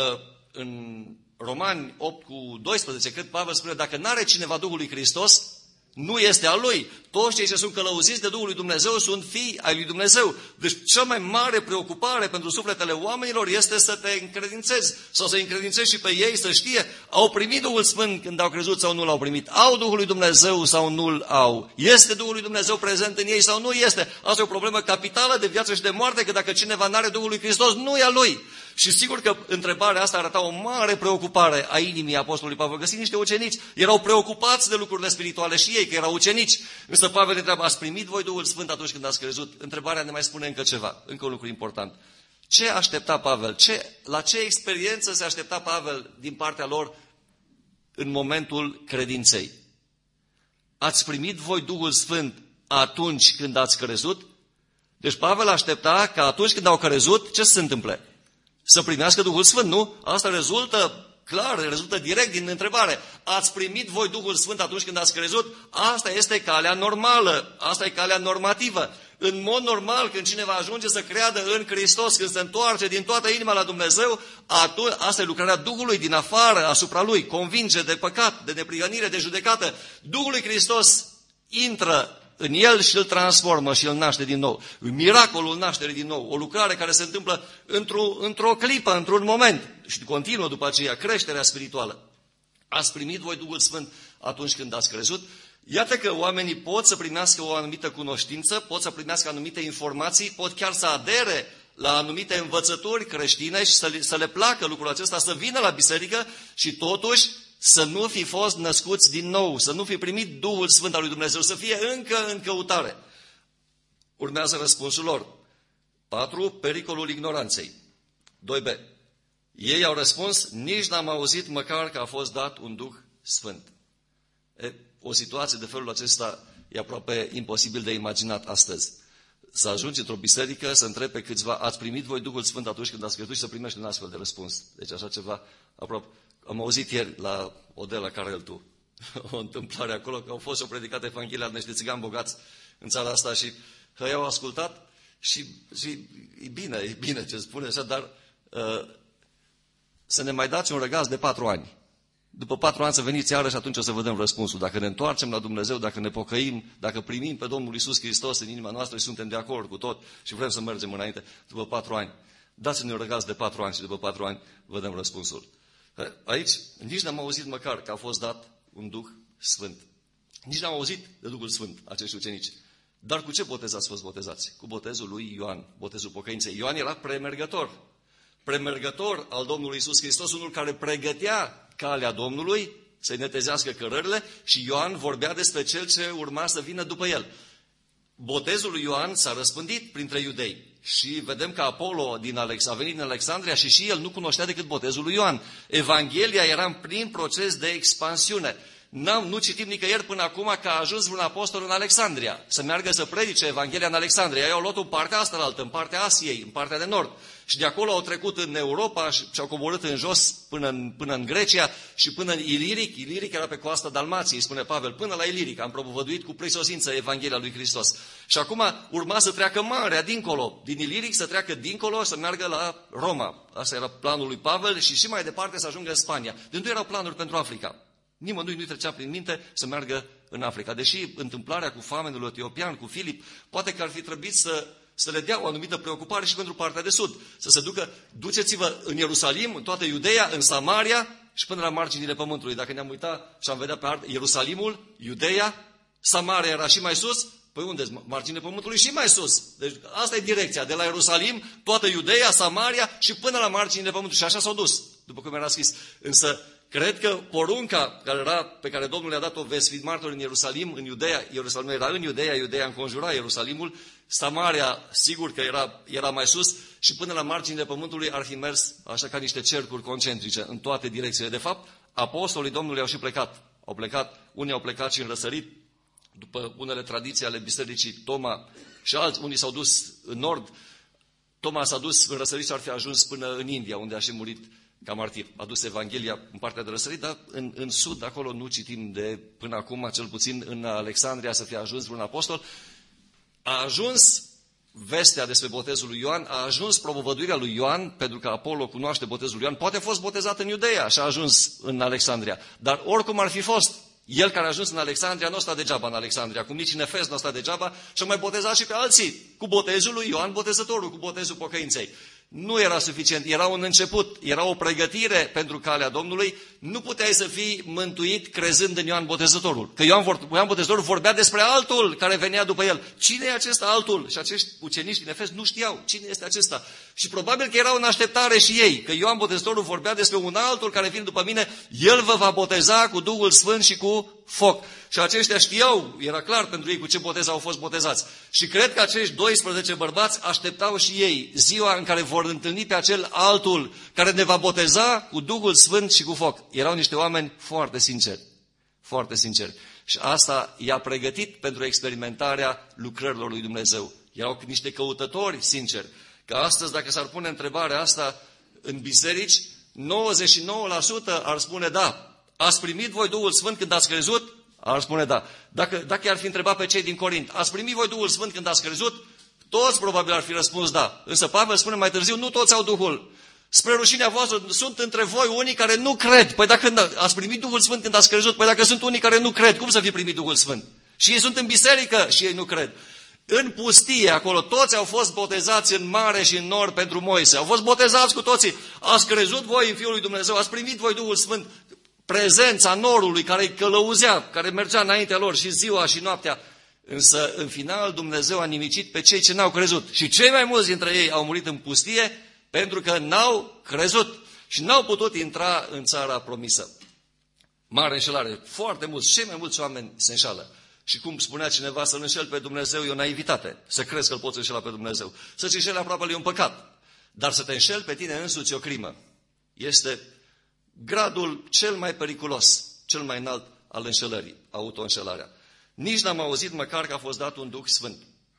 în Romani opt cu doisprezece, cred, Pavel spune, dacă n-are cineva Duhul lui Hristos, nu este al lui. Toți cei ce sunt călăuziți de Duhul lui Dumnezeu sunt fii ai lui Dumnezeu. Deci cea mai mare preocupare pentru sufletele oamenilor este să te încredințezi sau să încredințezi și pe ei să știe, au primit Duhul Sfânt când au crezut sau nu l-au primit, au Duhul lui Dumnezeu sau nu-l au, este Duhul lui Dumnezeu prezent în ei sau nu este. Asta e o problemă capitală de viață și de moarte, că dacă cineva n-are Duhul lui Hristos, nu e al lui. Și sigur că întrebarea asta arăta o mare preocupare a inimii apostolului Pavel. Găsiți niște ucenici, erau preocupați de lucrurile spirituale și ei, că erau ucenici. Însă Pavel le întreabă, ați primit voi Duhul Sfânt atunci când ați crezut? Întrebarea ne mai spune încă ceva, încă un lucru important. Ce aștepta Pavel? Ce, la ce experiență se aștepta Pavel din partea lor în momentul credinței? Ați primit voi Duhul Sfânt atunci când ați crezut? Deci Pavel aștepta că atunci când au crezut, ce se întâmplă? Să primească Duhul Sfânt, nu? Asta rezultă clar, rezultă direct din întrebare. Ați primit voi Duhul Sfânt atunci când ați crezut? Asta este calea normală, asta e calea normativă. În mod normal, când cineva ajunge să creadă în Hristos, când se întoarce din toată inima la Dumnezeu, atunci, asta e lucrarea Duhului din afară asupra lui, convinge de păcat, de neprihănire, de judecată. Duhul lui Hristos intră în el și îl transformă și îl naște din nou. Miracolul nașterii din nou. O lucrare care se întâmplă într-o, într-o clipă, într-un moment. Și continuă după aceea creșterea spirituală. Ați primit voi Duhul Sfânt atunci când ați crezut? Iată că oamenii pot să primească o anumită cunoștință, pot să primească anumite informații, pot chiar să adere la anumite învățături creștine și să le, să le placă lucrul acesta, să vină la biserică și totuși să nu fi fost născuți din nou, să nu fi primit Duhul Sfânt al lui Dumnezeu, să fie încă în căutare. Urmează răspunsul lor. patru. Pericolul ignoranței. doi b. Ei au răspuns, nici n-am auzit măcar că a fost dat un Duh Sfânt. E, o situație de felul acesta e aproape imposibil de imaginat astăzi. Să ajungi într-o biserică, să întrebi pe câțiva, ați primit voi Duhul Sfânt atunci când ați crezut, și să primești un astfel de răspuns. Deci așa ceva aproape. Am auzit ieri la Odela Careltu o întâmplare acolo, că au fost o predicată Evanghelia de niște țigani bogați în țara asta și că i-au ascultat și, și e bine, e bine ce spune așa, dar uh, să ne mai dați un răgaz de patru ani. După patru ani să veniți iarăși, atunci o să vă dăm răspunsul. Dacă ne întoarcem la Dumnezeu, dacă ne pocăim, dacă primim pe Domnul Iisus Hristos în inima noastră și suntem de acord cu tot și vrem să mergem înainte, după patru ani, dați-ne un răgaz de patru ani și după patru ani vă dăm răspunsul. Aici nici n-am auzit măcar că a fost dat un Duh Sfânt. Nici n-am auzit de Duhul Sfânt acești ucenici. Dar cu ce botez ați fost botezați? Cu botezul lui Ioan, botezul pocăinței. Ioan era premergător. Premergător al Domnului Iisus Hristos, unul care pregătea calea Domnului să-i netezească cărările, și Ioan vorbea despre cel ce urma să vină după el. Botezul lui Ioan s-a răspândit printre iudei și vedem că Apollo din Alex, a venit în Alexandria și și el nu cunoștea decât botezul lui Ioan. Evanghelia era în plin proces de expansiune. N-am, nu citim nicăieri până acum că a ajuns un apostol în Alexandria, să meargă să predice Evanghelia în Alexandria. Ei au luat-o în partea asta la altă, în partea Asiei, în partea de nord. Și de acolo au trecut în Europa și au coborât în jos până în, până în Grecia și până în Iliric. Iliric era pe coasta Dalmației, spune Pavel, până la Iliric. Am propovăduit cu prisosință Evanghelia lui Hristos. Și acum urma să treacă marea dincolo, din Iliric să treacă dincolo, să meargă la Roma. Asta era planul lui Pavel și și mai departe să ajungă în Spania. De nu erau planuri pentru Africa. Nimănui nu-i trecea prin minte să meargă în Africa. Deși întâmplarea cu famenul etiopian, cu Filip, poate că ar fi trebuit să, să le dea o anumită preocupare și pentru partea de sud. Să se ducă, duceți-vă în Ierusalim, în toată Iudeea, în Samaria și până la marginile pământului. Dacă ne-am uitat și am vedea pe hartă, Ierusalimul, Iudeea, Samaria era și mai sus, păi unde? Marginile pământului și mai sus. Deci asta e direcția, de la Ierusalim, toată Iudeea, Samaria și până la marginile pământului. Și așa s-au dus, după cum era scris. Însă, cred că porunca care era, pe care Domnul le-a dat-o, veți fi martori în Ierusalim, în Iudeea, Ierusalimul era în Iudeea, Iudeea înconjura Ierusalimul, Samaria, sigur că era, era mai sus și până la marginile pământului ar fi mers așa ca niște cercuri concentrice în toate direcțiile. De fapt, apostolii Domnului au și plecat. Au plecat, unii au plecat și în răsărit, după unele tradiții ale bisericii, Toma și alți, unii s-au dus în nord. Toma s-a dus în răsărit și ar fi ajuns până în India, unde a și murit ca martir. A dus Evanghelia în partea de răsărit, dar în, în sud, acolo nu citim de până acum, cel puțin în Alexandria, să fie ajuns un apostol. A ajuns vestea despre botezul lui Ioan, a ajuns propovăduirea lui Ioan, pentru că Apollo cunoaște botezul lui Ioan, poate a fost botezat în Iudeea și a ajuns în Alexandria. Dar oricum ar fi fost, el care a ajuns în Alexandria nu a stat degeaba în Alexandria, cum nici în Efes nu a stat degeaba și a mai botezat și pe alții, cu botezul lui Ioan Botezătorul, cu botezul pocăinței. Nu era suficient, era un început, era o pregătire pentru calea Domnului, nu puteai să fii mântuit crezând în Ioan Botezătorul. Că Ioan, Ioan Botezătorul vorbea despre altul care venea după el. Cine e acesta altul? Și acești ucenici din Efes nu știau cine este acesta. Și probabil că erau în așteptare și ei, că Ioan Botezătorul vorbea despre un altul care vine după mine, el vă va boteza cu Duhul Sfânt și cu foc. Și aceștia știau, era clar pentru ei cu ce botez au fost botezați. Și cred că acești doisprezece bărbați așteptau și ei ziua în care vor întâlni pe acel altul care ne va boteza cu Duhul Sfânt și cu foc. Erau niște oameni foarte sinceri, foarte sinceri. Și asta i-a pregătit pentru experimentarea lucrărilor lui Dumnezeu. Erau niște căutători sinceri. Că astăzi, dacă s-ar pune întrebarea asta în biserici, nouăzeci și nouă la sută ar spune da. Ați primit voi Duhul Sfânt când ați crezut? Ar spune da. Dacă, dacă ar fi întrebat pe cei din Corint, ați primit voi Duhul Sfânt când ați crezut? Toți probabil ar fi răspuns da. Însă Pavel spune mai târziu, nu toți au Duhul. Spre rușinea voastră sunt între voi unii care nu cred. Păi dacă ați primit Duhul Sfânt când ați crezut, păi dacă sunt unii care nu cred, cum să fi primit Duhul Sfânt? Și ei sunt în biserică și ei nu cred. În pustie, acolo, toți au fost botezați în mare și în nor pentru Moise. Au fost botezați cu toții. Ați crezut voi în Fiul lui Dumnezeu, ați primit voi Duhul Sfânt. Prezența norului care îi călăuzea, care mergea înaintea lor și ziua și noaptea. Însă, în final, Dumnezeu a nimicit pe cei ce n-au crezut. Și cei mai mulți dintre ei au murit în pustie pentru că n-au crezut și n-au putut intra în țara promisă. Mare înșelare. Foarte mulți, cei mai mulți oameni se înșală. Și cum spunea cineva, să-L înșel pe Dumnezeu e o naivitate. Să crezi că îl poți înșela pe Dumnezeu. Să-ți înșeli aproapele e un păcat. Dar să te înșeli pe tine însuți e o crimă. Este gradul cel mai periculos, cel mai înalt al înșelării, autoînșelarea. Nici n-am auzit măcar că a fost dat un Duh Sfânt.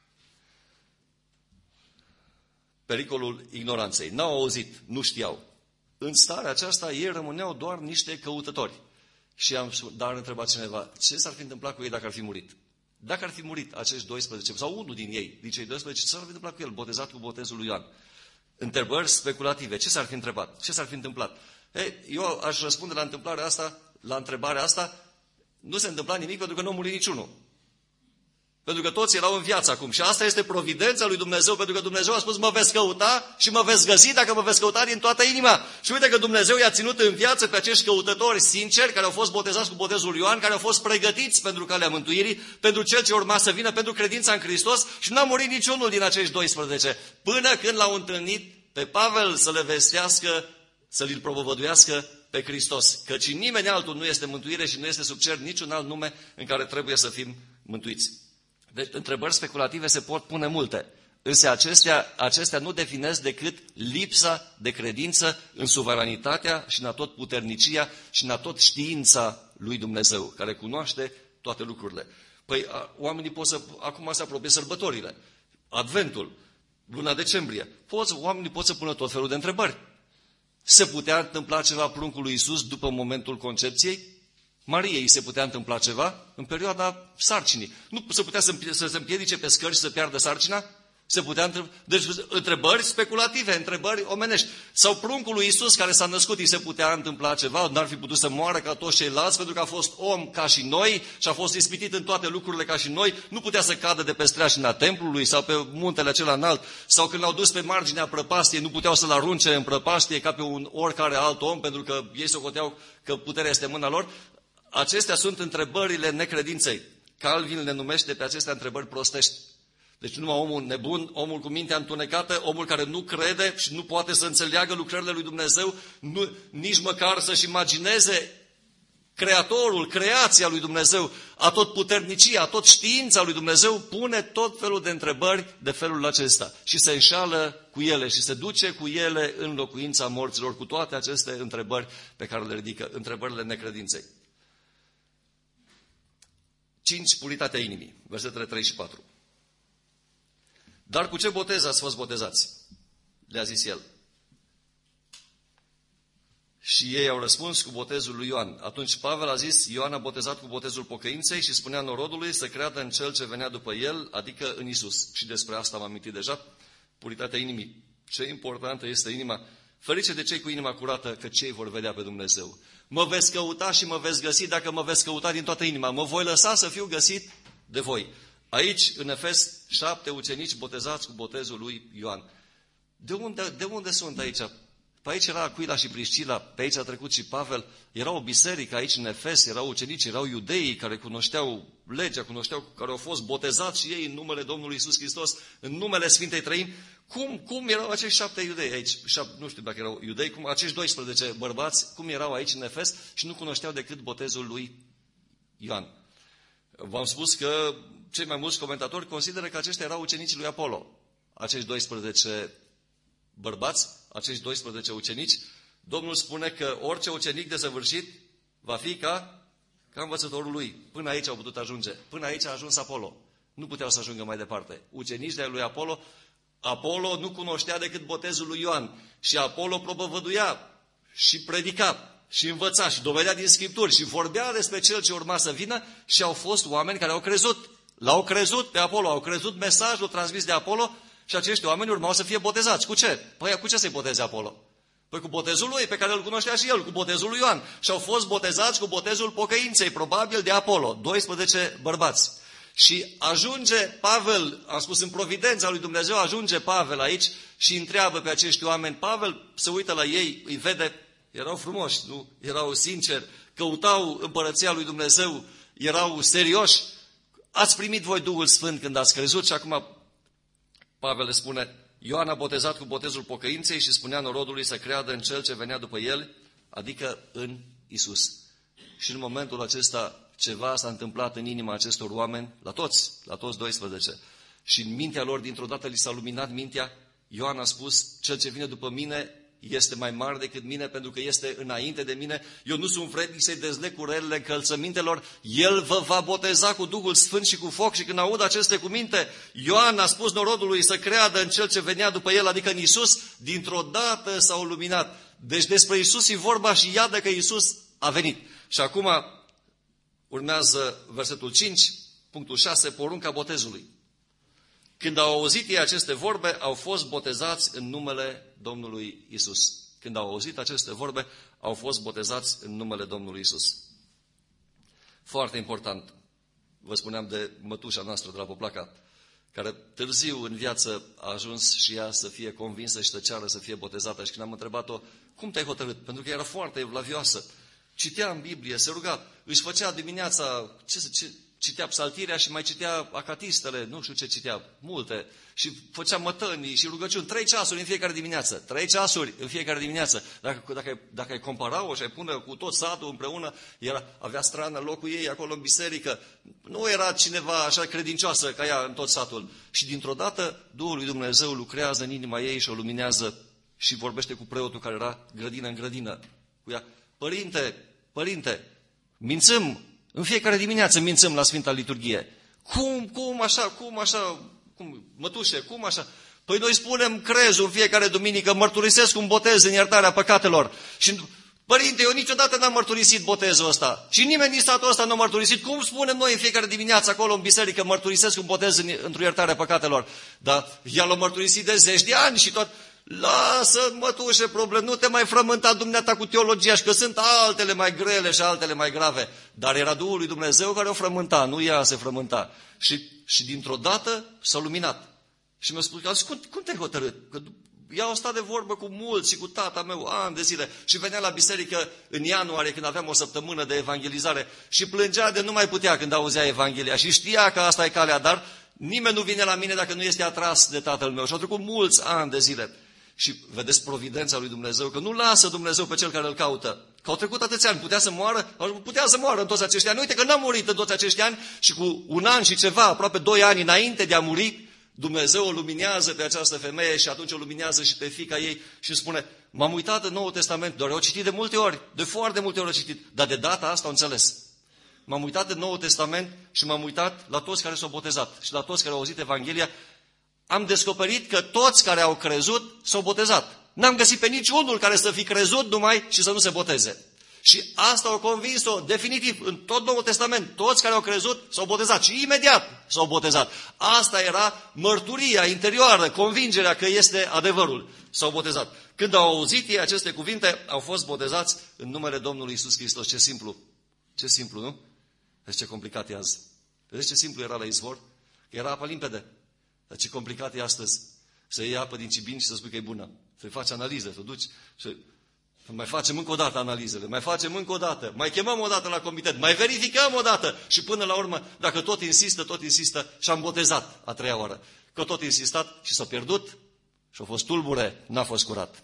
Pericolul ignoranței. N-au auzit, nu știau. În starea aceasta ei rămâneau doar niște căutători. Și am dar întrebat cineva, ce s-ar fi întâmplat cu ei dacă ar fi murit? Dacă ar fi murit acești doisprezece, sau unul din ei, din cei doisprezece, ce s-ar fi întâmplat cu el, botezat cu botezul lui Ioan? Întrebări speculative. Ce s-ar fi întrebat? Ce s-ar fi întâmplat? Ei, eu aș răspunde la întâmplarea asta, la întrebarea asta, nu se întâmpla nimic pentru că nu a murit niciunul. Pentru că toți erau în viață acum. Și asta este providența lui Dumnezeu, pentru că Dumnezeu a spus, mă veți căuta și mă veți găsi dacă mă veți căuta din toată inima. Și uite că Dumnezeu i-a ținut în viață pe acești căutători sinceri, care au fost botezați cu botezul lui Ioan, care au fost pregătiți pentru calea mântuirii, pentru cel ce urma să vină, pentru credința în Hristos și n-a murit niciunul din acești doisprezece. Până când l-au întâlnit pe Pavel să le vestească, să-l propovăduiască pe Hristos. Căci nimeni altul nu este mântuire și nu este sub cer niciun alt nume în care trebuie să fim mântuiți. Deci, întrebări speculative se pot pune multe. Însă acestea, acestea nu definesc decât lipsa de credință în suveranitatea și în tot puternicia și în tot știința lui Dumnezeu, care cunoaște toate lucrurile. Păi a, oamenii pot să, acum se apropie sărbătorile, Adventul, luna decembrie. Poți, oamenii pot să pună tot felul de întrebări. Se putea întâmpla ceva pruncului Iisus după momentul concepției? Mariei se putea întâmpla ceva în perioada sarcinii. Nu se putea să, să se împiedice pe scări și să piardă sarcina? Se putea întreba. Deci întrebări speculative, întrebări omenești. Sau pruncul lui Iisus care s-a născut, îi se putea întâmpla ceva? N-ar fi putut să moară ca toți ceilalți pentru că a fost om ca și noi și a fost ispitit în toate lucrurile ca și noi? Nu putea să cadă de pe streașina templului sau pe muntele acela înalt? Sau când l-au dus pe marginea prăpastiei, nu puteau să-l arunce în prăpastie ca pe un oricare alt om pentru că ei socoteau că puterea este în mâna lor? Acestea sunt întrebările necredinței. Calvin le numește pe acestea întrebări prostești. Deci numai omul nebun, omul cu mintea întunecată, omul care nu crede și nu poate să înțeleagă lucrările lui Dumnezeu, nu, nici măcar să-și imagineze Creatorul, creația lui Dumnezeu, atotputernicia, tot știința lui Dumnezeu, pune tot felul de întrebări de felul acesta și se înșală cu ele și se duce cu ele în locuința morților, cu toate aceste întrebări pe care le ridică, întrebările necredinței. cinci. Puritatea inimii, versetele trei și patru. Dar cu ce botez ați fost botezați? Le-a zis el. Și ei au răspuns cu botezul lui Ioan. Atunci Pavel a zis, Ioan a botezat cu botezul pocăinței și spunea norodului să creadă în cel ce venea după el, adică în Isus. Și despre asta m-am amintit deja. Puritatea inimii. Ce importantă este inima. Ferice de cei cu inima curată, că cei vor vedea pe Dumnezeu. Mă veți căuta și mă veți găsi dacă mă veți căuta din toată inima. Mă voi lăsa să fiu găsit de voi. Aici, în Efes, șapte ucenici botezați cu botezul lui Ioan. De unde, de unde sunt aici? Pe aici era Aquila și Priscila, pe aici a trecut și Pavel. Era o biserică aici în Efes, erau ucenici, erau iudeii care cunoșteau legea, cunoșteau, care au fost botezați și ei în numele Domnului Iisus Hristos, în numele Sfintei Trăimi. Cum, cum erau acești șapte iudei aici? Șap, nu știu dacă erau iudei, cum acești doisprezece bărbați, cum erau aici în Efes și nu cunoșteau decât botezul lui Ioan. V-am spus că cei mai mulți comentatori consideră că aceștia erau ucenicii lui Apollo. Acești doisprezece bărbați, acești doisprezece ucenici, Domnul spune că orice ucenic desăvârșit va fi ca, ca învățătorul lui. Până aici au putut ajunge. Până aici a ajuns Apollo. Nu puteau să ajungă mai departe. Ucenici de lui Apollo, Apollo nu cunoștea decât botezul lui Ioan. Și Apollo propovăduia și predica și învăța și dovedea din Scripturi și vorbea despre cel ce urma să vină și au fost oameni care au crezut. L-au crezut pe Apollo, au crezut mesajul transmis de Apollo și acești oameni urmau să fie botezați. Cu ce? Păi cu ce să-i boteze Apollo? Păi cu botezul lui, pe care îl cunoștea și el, cu botezul lui Ioan. Și au fost botezați cu botezul pocăinței, probabil de Apollo, doisprezece bărbați. Și ajunge Pavel, am spus în providența lui Dumnezeu, ajunge Pavel aici și întreabă pe acești oameni. Pavel se uită la ei, îi vede, erau frumoși, nu? Erau sinceri, căutau împărăția lui Dumnezeu, erau serioși. Ați primit voi Duhul Sfânt când ați crezut? Și acum Pavel le spune, Ioan a botezat cu botezul pocăinței și spunea norodului să creadă în cel ce venea după el, adică în Isus. Și în momentul acesta ceva s-a întâmplat în inima acestor oameni, la toți, la toți doisprezece. Și în mintea lor, dintr-o dată, li s-a luminat mintea. Ioan a spus, cel ce vine după mine este mai mare decât mine, pentru că este înainte de mine. Eu nu sunt vrednic să-i dezleg cu relele încălțămintelor. El vă va boteza cu Duhul Sfânt și cu foc. Și când aud aceste cuvinte, Ioan a spus norodului să creadă în cel ce venea după el, adică în Isus. Dintr-o dată s-au luminat. Deci despre Isus e vorba și iată că Isus a venit. Și acum urmează versetul cinci, punctul șase, porunca botezului. Când au auzit ei aceste vorbe, au fost botezați în numele Domnului Isus. Când au auzit aceste vorbe, au fost botezați în numele Domnului Isus. Foarte important. Vă spuneam de mătușa noastră de la Poplaca, care târziu în viață a ajuns și ea să fie convinsă și să ceară să fie botezată. Și când am întrebat-o, cum te-ai hotărât? Pentru că era foarte evlavioasă. Citea în Biblie, se ruga, își făcea dimineața, ce, ce, citea psaltirea și mai citea acatistele, nu știu ce citea, multe, și făcea mătănii și rugăciuni, trei ceasuri în fiecare dimineață, trei ceasuri în fiecare dimineață. Dacă, dacă, dacă ai compara-o și ai pune cu tot satul împreună, era, avea strană locul ei acolo în biserică, nu era cineva așa credincioasă ca ea în tot satul. Și dintr-o dată Duhul lui Dumnezeu lucrează în inima ei și o luminează și vorbește cu preotul care era grădină în grădină cu ea. Părinte, părinte, Mințăm, în fiecare dimineață mințăm la Sfânta Liturghie. Cum, cum așa, cum așa, cum, mătușe, cum așa? Păi noi spunem crezul în fiecare duminică, mărturisesc un botez în iertarea păcatelor. Și, părinte, eu niciodată n-am mărturisit botezul ăsta. Și nimeni din statul ăsta nu a mărturisit. Cum spunem noi în fiecare dimineață acolo în biserică, mărturisesc un botez în, într-o iertare a păcatelor? Dar el l-a mărturisit de zeci de ani și tot... Lasă, mătușe, problem, nu te mai frământa dumneata cu teologia, și că sunt altele mai grele și altele mai grave. Dar era Duhul lui Dumnezeu care o frământa, nu ea se frământa. Și, și dintr-o dată s-a luminat. Și mi-a spus, cum, cum te-ai hotărât? Că ea a stat de vorbă cu mulți și cu tata meu ani de zile și venea la biserică în ianuarie când aveam o săptămână de evangelizare și plângea de nu mai putea când auzea Evanghelia și știa că asta e calea, dar nimeni nu vine la mine dacă nu este atras de tatăl meu. Și au trecut mulți ani de zile. Și vedeți providența lui Dumnezeu, că nu lasă Dumnezeu pe cel care îl caută. Că au trecut atâția ani, putea să moară, putea să moară în toți acești ani. Uite că n-a murit în toți acești ani și cu un an și ceva, aproape doi ani înainte de a muri, Dumnezeu o luminează pe această femeie și atunci o luminează și pe fiica ei și spune, m-am uitat în Noul Testament, doar o citit de multe ori, de foarte multe ori o citit, dar de data asta o înțeles. M-am uitat în Noul Testament și m-am uitat la toți care s-au botezat și la toți care au auzit Evanghelia. Am descoperit că toți care au crezut s-au botezat. N-am găsit pe niciunul care să fi crezut numai și să nu se boteze. Și asta au convins-o definitiv în tot Noul Testament. Toți care au crezut s-au botezat și imediat s-au botezat. Asta era mărturia interioară, convingerea că este adevărul. S-au botezat. Când au auzit ei aceste cuvinte, au fost botezați în numele Domnului Iisus Hristos. Ce simplu! Ce simplu, nu? Vezi ce complicat e azi. Vedeți ce simplu era la izvor? Că era apa limpede. Dar ce complicat e astăzi să iei apă din Cibin și să spui că e bună. Să-i faci analize, să duci și mai facem încă o dată analizele, mai facem încă o dată, mai chemăm o dată la comitet, mai verificăm o dată și până la urmă, dacă tot insistă, tot insistă și am botezat a treia oară. Că tot insistat și s-a pierdut și a fost tulbure, n-a fost curat.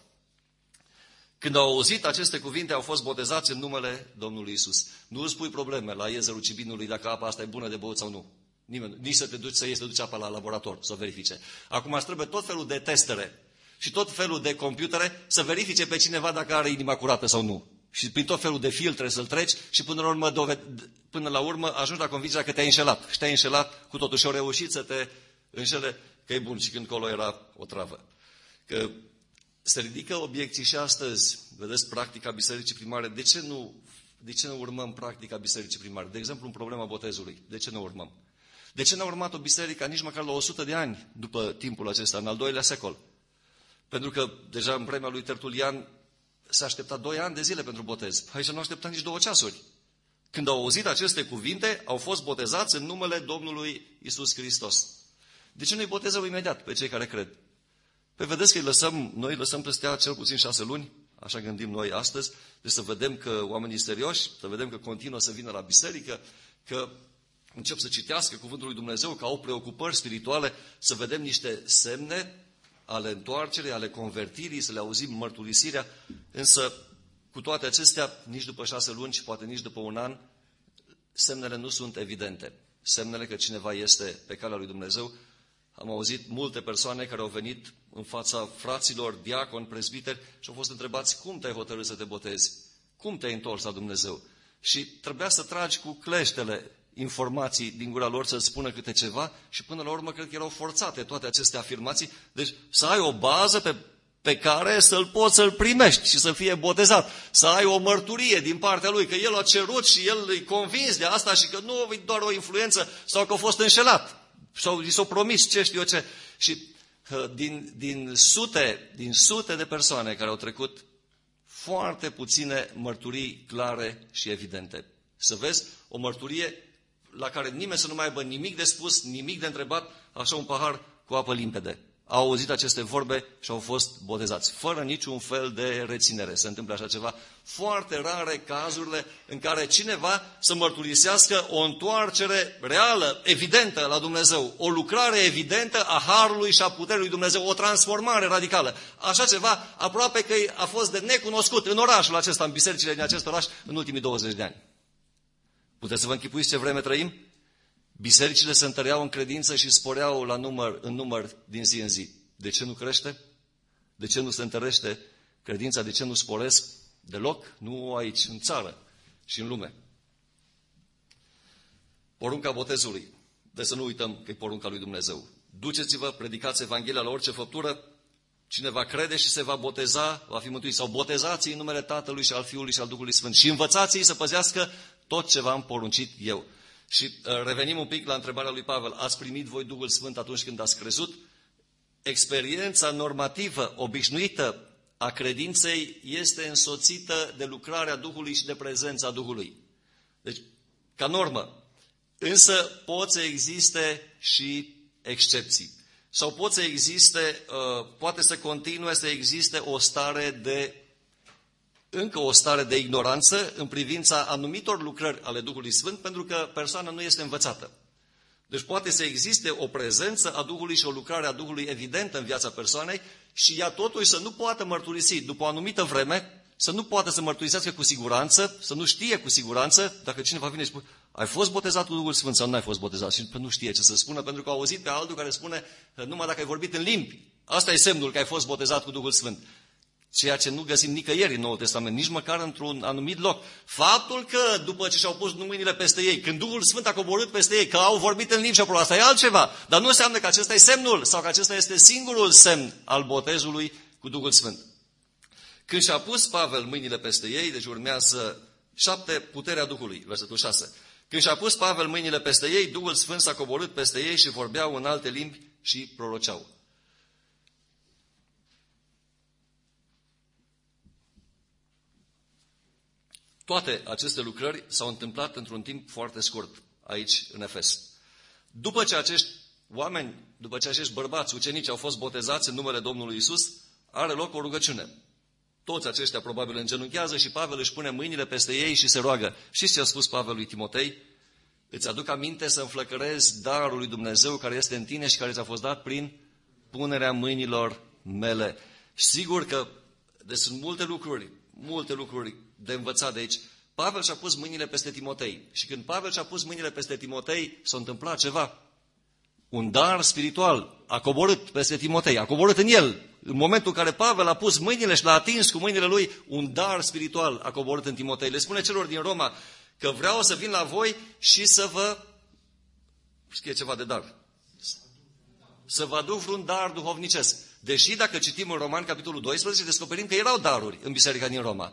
Când au auzit aceste cuvinte, au fost botezați în numele Domnului Iisus. Nu îți pui probleme la iezerul Cibinului dacă apa asta e bună de băut sau nu. Nimeni, nici să te duci să iei, să duci apa la laborator, să o verifice. Acum îți trebuie tot felul de testere și tot felul de computere să verifice pe cineva dacă are inima curată sau nu. Și prin tot felul de filtre să-l treci și până la urmă, doved- până la urmă ajungi la convingerea că te-ai înșelat. Și te-ai înșelat cu totul și au reușit să te înșele că e bun și când colo era o travă. Că se ridică obiecții și astăzi. Vedeți practica bisericii primare. De ce nu, de ce nu urmăm practica bisericii primare? De exemplu, în problema botezului. De ce nu urmăm? De ce n-a urmat o biserică nici măcar la o sută de ani după timpul acesta, în al doilea secol? Pentru că deja în vremea lui Tertulian s-a așteptat doi ani de zile pentru botez. Hai să nu așteptăm nici două ceasuri. Când au auzit aceste cuvinte, au fost botezați în numele Domnului Iisus Hristos. De ce nu-i botezăm imediat pe cei care cred? Păi vedeți că îi lăsăm, noi îi lăsăm peste ea cel puțin șase luni, așa gândim noi astăzi, deci să vedem că oamenii serioși, să vedem că continuă să vină la biserică, că încep să citească cuvântul lui Dumnezeu, că au preocupări spirituale, să vedem niște semne ale întoarcerii, ale convertirii, să le auzim mărturisirea, însă cu toate acestea, nici după șase luni și poate nici după un an, semnele nu sunt evidente. Semnele că cineva este pe calea lui Dumnezeu. Am auzit multe persoane care au venit în fața fraților, diaconi, prezbiteri și au fost întrebați cum te-ai hotărât să te botezi, cum te-ai întors la Dumnezeu. Și trebuia să tragi cu cleștele informații din gura lor să-ți spună câte ceva și până la urmă cred că erau forțate toate aceste afirmații. Deci să ai o bază pe, pe care să-l poți să-l primești și să fie botezat. Să ai o mărturie din partea lui, că el a cerut și el e convins de asta și că nu e doar o influență sau că a fost înșelat. Sau i s-a promis ce știu eu ce. Și din, din, sute, din sute de persoane care au trecut, foarte puține mărturii clare și evidente. Să vezi o mărturie la care nimeni să nu mai aibă nimic de spus, nimic de întrebat, așa un pahar cu apă limpede. Au auzit aceste vorbe și au fost botezați, fără niciun fel de reținere. Se întâmplă așa ceva. Foarte rare cazurile în care cineva să mărturisească o întoarcere reală, evidentă la Dumnezeu, o lucrare evidentă a harului și a puterii lui Dumnezeu, o transformare radicală. Așa ceva aproape că a fost de necunoscut în orașul acesta, în bisericile din acest oraș, în ultimii douăzeci de ani. Puteți să vă închipuiți ce vreme trăim? Bisericile se întăreau în credință și sporeau la număr, în număr din zi în zi. De ce nu crește? De ce nu se întărește credința? De ce nu sporesc deloc? Nu aici, în țară și în lume. Porunca botezului. De să nu uităm că e porunca lui Dumnezeu. Duceți-vă, predicați Evanghelia la orice făptură, cine va crede și se va boteza, va fi mântuit. Sau botezați în numele Tatălui și al Fiului și al Duhului Sfânt. Și învățați-i să păzească tot ce v-am poruncit eu. Și uh, revenim un pic la întrebarea lui Pavel. Ați primit voi Duhul Sfânt atunci când ați crezut? Experiența normativă, obișnuită a credinței este însoțită de lucrarea Duhului și de prezența Duhului. Deci, ca normă. Însă pot să existe și excepții. Sau pot să existe, uh, poate să continue să existe o stare de, încă o stare de ignoranță în privința anumitor lucrări ale Duhului Sfânt, pentru că persoana nu este învățată. Deci poate să existe o prezență a Duhului și o lucrare a Duhului evidentă în viața persoanei și ea totuși să nu poată mărturisi după o anumită vreme, să nu poată să mărturisească cu siguranță, să nu știe cu siguranță, dacă cineva vine și spune, ai fost botezat cu Duhul Sfânt sau nu ai fost botezat? Și nu știe ce să spună, pentru că a auzit pe altul care spune, numai dacă ai vorbit în limbi, asta e semnul că ai fost botezat cu Duhul Sfânt. Ceea ce nu găsim nicăieri în Noul Testament, nici măcar într-un anumit loc. Faptul că după ce și-au pus mâinile peste ei, când Duhul Sfânt a coborât peste ei, că au vorbit în limbi și apoi asta e altceva, dar nu înseamnă că acesta e semnul sau că acesta este singurul semn al botezului cu Duhul Sfânt. Când și-a pus Pavel mâinile peste ei, deci urmează șapte, puterea Duhului, versetul șase. Când și-a pus Pavel mâinile peste ei, Duhul Sfânt s-a coborât peste ei și vorbeau în alte limbi și proroceau. Toate aceste lucrări s-au întâmplat într-un timp foarte scurt aici în Efes. După ce acești oameni, după ce acești bărbați, ucenici au fost botezați în numele Domnului Isus, are loc o rugăciune. Toți aceștia probabil îngenunchează și Pavel își pune mâinile peste ei și se roagă. Știți ce a spus Pavel lui Timotei? Îți aduc aminte să înflăcărezi darul lui Dumnezeu care este în tine și care ți-a fost dat prin punerea mâinilor mele. Și sigur că deci sunt multe lucruri, multe lucruri de învățat de aici. Pavel și-a pus mâinile peste Timotei. Și când Pavel și-a pus mâinile peste Timotei, s-a întâmplat ceva. Un dar spiritual a coborât peste Timotei, a coborât în el. În momentul în care Pavel a pus mâinile și l-a atins cu mâinile lui, un dar spiritual a coborât în Timotei. Le spune celor din Roma că vreau să vin la voi și să vă... Scrie ceva de dar. Să vă aduc vreun dar duhovnicesc. Deși dacă citim în Romani, capitolul doisprezece, descoperim că erau daruri în biserica din Roma.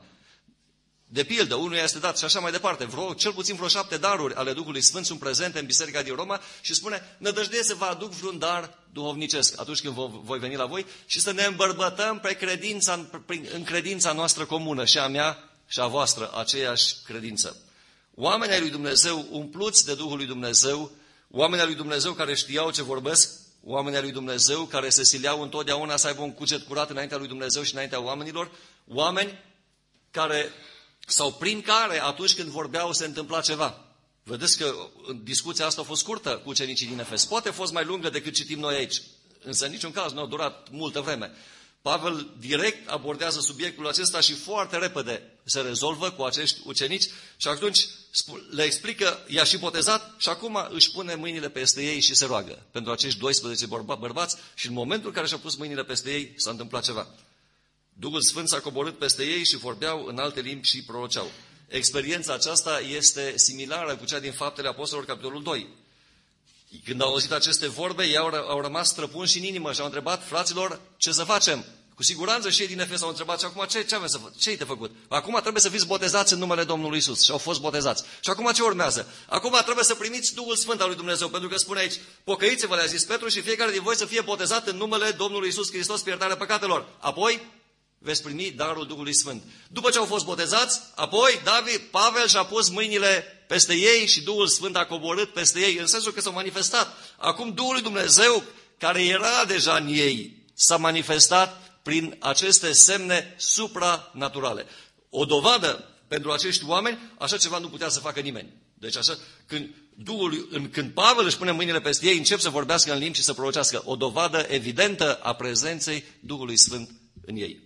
De pildă, unuia este dat și așa mai departe. Vreo, cel puțin vreo șapte daruri ale Duhului Sfânt sunt prezente în biserica din Roma și spune, nădăjduie să vă aduc vreun dar duhovnicesc atunci când voi veni la voi și să ne îmbărbătăm pe credința, în credința noastră comună, și a mea și a voastră, aceeași credință. Oamenii ai lui Dumnezeu umpluți de Duhul lui Dumnezeu, oamenii ai lui Dumnezeu care știau ce vorbesc, oamenii ai lui Dumnezeu care se sileau întotdeauna să aibă un cuget curat înaintea lui Dumnezeu și înaintea oamenilor, oameni care... sau prin care atunci când vorbeau se întâmpla ceva. Vedeți că discuția asta a fost scurtă cu ucenicii din Efes. Poate a fost mai lungă decât citim noi aici, însă în niciun caz nu a durat multă vreme. Pavel direct abordează subiectul acesta și foarte repede se rezolvă cu acești ucenici și atunci le explică, i-a și botezat și acum își pune mâinile peste ei și se roagă pentru acești doisprezece bărba, bărbați și în momentul în care și-a pus mâinile peste ei s-a întâmplat ceva. Duhul Sfânt s-a coborât peste ei și vorbeau în alte limbi și proroceau. Experiența aceasta este similară cu cea din Faptele Apostolilor, capitolul doi. Când au auzit aceste vorbe, ei au, au rămas străpunși în inimă și au întrebat, fraților, ce să facem? Cu siguranță și ei din Efes au întrebat, și acum ce, ce avem să facem? Ce-i de făcut? Acum trebuie să fiți botezați în numele Domnului Isus. Și au fost botezați. Și acum ce urmează? Acum trebuie să primiți Duhul Sfânt al lui Dumnezeu, pentru că spune aici, pocăiți-vă, le-a zis Petru, și fiecare din voi să fie botezat în numele Domnului Isus Hristos pe iertarea păcatelor. Apoi veți primi darul Duhului Sfânt. După ce au fost botezați, apoi David, Pavel și-a pus mâinile peste ei și Duhul Sfânt a coborât peste ei, în sensul că s-au manifestat. Acum Duhul lui Dumnezeu, care era deja în ei, s-a manifestat prin aceste semne supranaturale. O dovadă pentru acești oameni, așa ceva nu putea să facă nimeni. Deci așa, când, Duhul, când Pavel își pune mâinile peste ei, încep să vorbească în limbi și să prorocească. O dovadă evidentă a prezenței Duhului Sfânt în ei.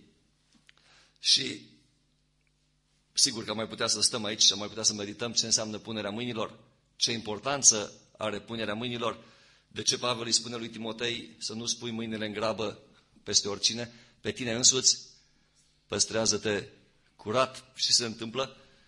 Și sigur că mai putea să stăm aici și mai putea să medităm ce înseamnă punerea mâinilor, ce importanță are punerea mâinilor, de ce Pavel îi spune lui Timotei să nu spui mâinile în grabă peste oricine, pe tine însuți, păstrează-te curat. Și se întâmplă.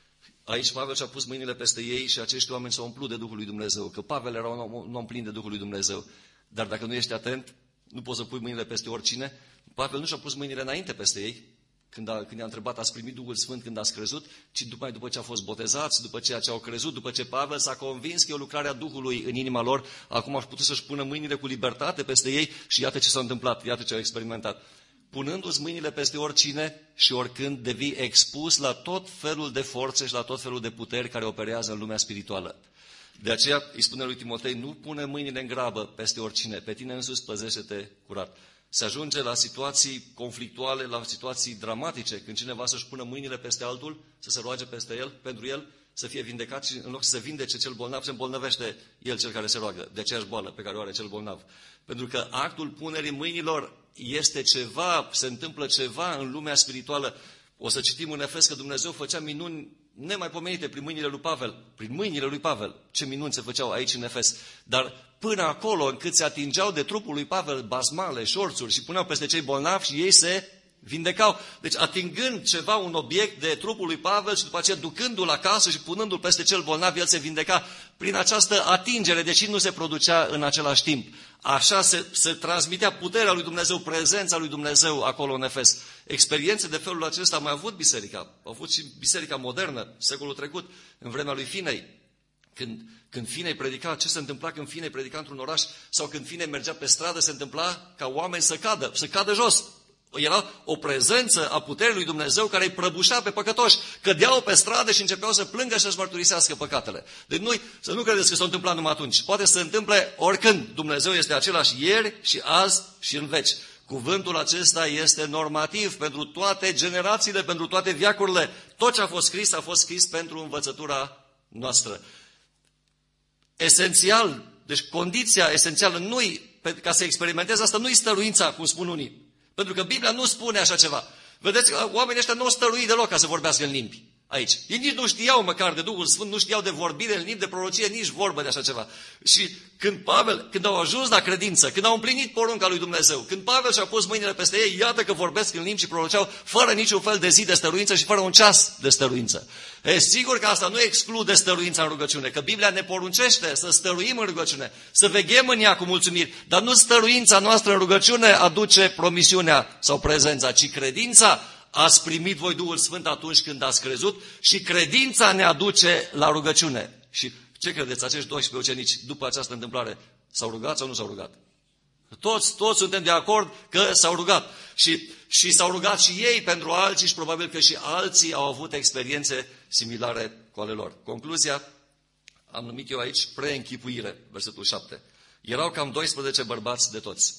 Aici Pavel și-a pus mâinile peste ei și acești oameni s-au umplut de Duhul lui Dumnezeu. Că Pavel era un om, un om plin de Duhul lui Dumnezeu. Dar dacă nu ești atent, nu poți să pui mâinile peste oricine. Pavel nu și-a pus mâinile înainte peste ei, când, a, când i-a întrebat, ați primit Duhul Sfânt când ați crezut, ci după, după ce au fost botezați, după ceea ce au crezut, după ce Pavel s-a convins că e o lucrare a Duhului în inima lor, acum au putut să-și pună mâinile cu libertate peste ei și iată ce s-a întâmplat, iată ce au experimentat. Punându-ți mâinile peste oricine și oricând devii expus la tot felul de forțe și la tot felul de puteri care operează în lumea spirituală. De aceea îi spune lui Timotei, nu pune mâinile în grabă peste oricine, pe tine însuți păzește-te curat. Se ajunge la situații conflictuale, la situații dramatice, când cineva să-și pună mâinile peste altul, să se roage peste el, pentru el, să fie vindecat și în loc să se vindece cel bolnav, se îmbolnăvește el cel care se roagă de aceeași boală pe care o are cel bolnav. Pentru că actul punerii mâinilor este ceva, se întâmplă ceva în lumea spirituală. O să citim în Efes că Dumnezeu făcea minuni nemaipomenite prin mâinile lui Pavel. Prin mâinile lui Pavel. Ce minuni se făceau aici în Efes. Dar până acolo, încât se atingeau de trupul lui Pavel basmale, șorțuri și puneau peste cei bolnavi și ei se vindecau. Deci atingând ceva, un obiect de trupul lui Pavel și după aceea ducându-l acasă și punându-l peste cel bolnav, el se vindeca. Prin această atingere, deși nu se producea în același timp. Așa se, se transmitea puterea lui Dumnezeu, prezența lui Dumnezeu acolo în Efes. Experiențe de felul acesta a mai avut biserica. A avut și biserica modernă, secolul trecut, în vremea lui Finei. Când, când Finei predica, ce se întâmpla când Finei predica într-un oraș sau când Finei mergea pe stradă, se întâmpla ca oameni să cadă, să cadă jos. Era o prezență a puterii lui Dumnezeu care îi prăbușea pe păcătoși. Cădeau pe stradă și începeau să plângă și să-și mărturisească păcatele. Deci noi, să nu credeți că s-a întâmplat numai atunci. Poate să se întâmple oricând. Dumnezeu este același ieri și azi și în veci. Cuvântul acesta este normativ pentru toate generațiile, pentru toate veacurile. Tot ce a fost scris a fost scris pentru învățătura noastră. Esențial, deci condiția esențială nu-i, ca să experimentezi asta, nu-i stăruința, cum spun unii. Pentru că Biblia nu spune așa ceva. Vedeți, oamenii ăștia nu au stăruit deloc ca să vorbească în limbi aici. Ei nici nu știau măcar de Duhul Sfânt, nu știau de vorbire în limbi, de prorocie, nici vorbă de așa ceva. Și când Pavel, când au ajuns la credință, când au împlinit porunca lui Dumnezeu, când Pavel și-a pus mâinile peste ei, iată că vorbesc în limbi și proroceau fără niciun fel de zi de stăruință și fără un ceas de stăruință. E sigur că asta nu exclude stăruința în rugăciune, că Biblia ne poruncește să stăruim în rugăciune, să veghem în ea cu mulțumiri, dar nu stăruința noastră în rugăciune aduce promisiunea sau prezența, ci credința. Ați primit voi Duhul Sfânt atunci când ați crezut și credința ne aduce la rugăciune. Și ce credeți, acești doisprezece ucenici, după această întâmplare, s-au rugat sau nu s-au rugat? Toți, toți suntem de acord că s-au rugat. Și, și s-au rugat și ei pentru alții și probabil că și alții au avut experiențe similare cu ale lor. Concluzia, am numit eu aici preînchipuire, versetul șapte. Erau cam doisprezece bărbați de toți.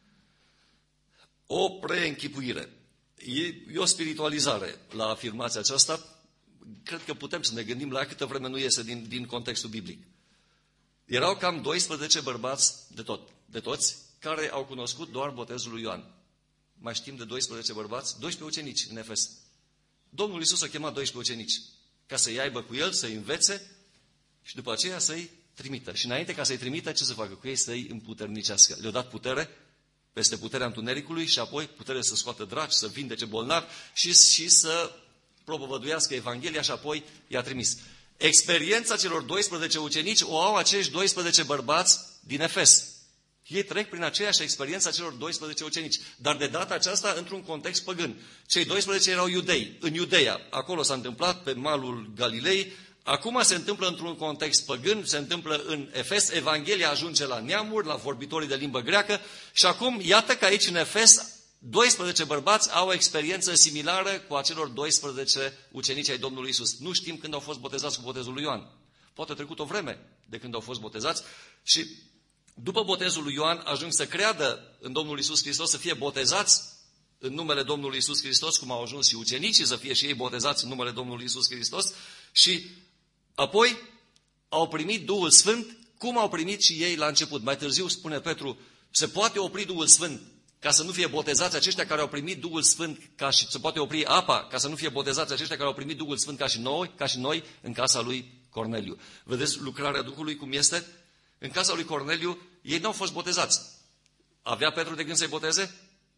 O preînchipuire. E o spiritualizare la afirmația aceasta. Cred că putem să ne gândim la câtă vreme nu iese din, din contextul biblic. Erau cam doisprezece bărbați de tot, de toți, care au cunoscut doar botezul lui Ioan. Mai știm de doisprezece bărbați? doisprezece ucenici în Efes. Domnul Iisus a chemat doisprezece ucenici ca să-i aibă cu el, să-i învețe și după aceea să-i trimită. Și înainte ca să-i trimită, ce să facă cu ei? Să-i împuternicească. Le-a dat putere peste puterea întunericului și apoi putere să scoată draci, să vindece bolnavi și, și să propovăduiască Evanghelia și apoi i-a trimis. Experiența celor doisprezece ucenici o au acești doisprezece bărbați din Efes. Ei trec prin aceeași experiență a celor doisprezece ucenici, dar de data aceasta într-un context păgân. Cei doisprezece erau iudei, în Iudeea. Acolo s-a întâmplat pe malul Galilei. Acum se întâmplă într-un context păgân, se întâmplă în Efes, Evanghelia ajunge la neamuri, la vorbitorii de limbă greacă și acum, iată că aici în Efes, doisprezece bărbați au o experiență similară cu acelor doisprezece ucenici ai Domnului Iisus. Nu știm când au fost botezați cu botezul lui Ioan. Poate a trecut o vreme de când au fost botezați și după botezul lui Ioan ajung să creadă în Domnul Iisus Hristos, să fie botezați în numele Domnului Iisus Hristos, cum au ajuns și ucenicii să fie și ei botezați în numele Domnului Iisus Hristos și apoi au primit Duhul Sfânt, cum au primit și ei la început. Mai târziu spune Petru, se poate opri Duhul Sfânt ca să nu fie botezați aceștia care au primit Duhul Sfânt, ca și, se poate opri apa ca să nu fie botezați aceștia care au primit Duhul Sfânt ca și noi, ca și noi în casa lui Corneliu. Vedeți lucrarea Duhului cum este? În casa lui Corneliu ei nu au fost botezați. Avea Petru de gând să-i boteze?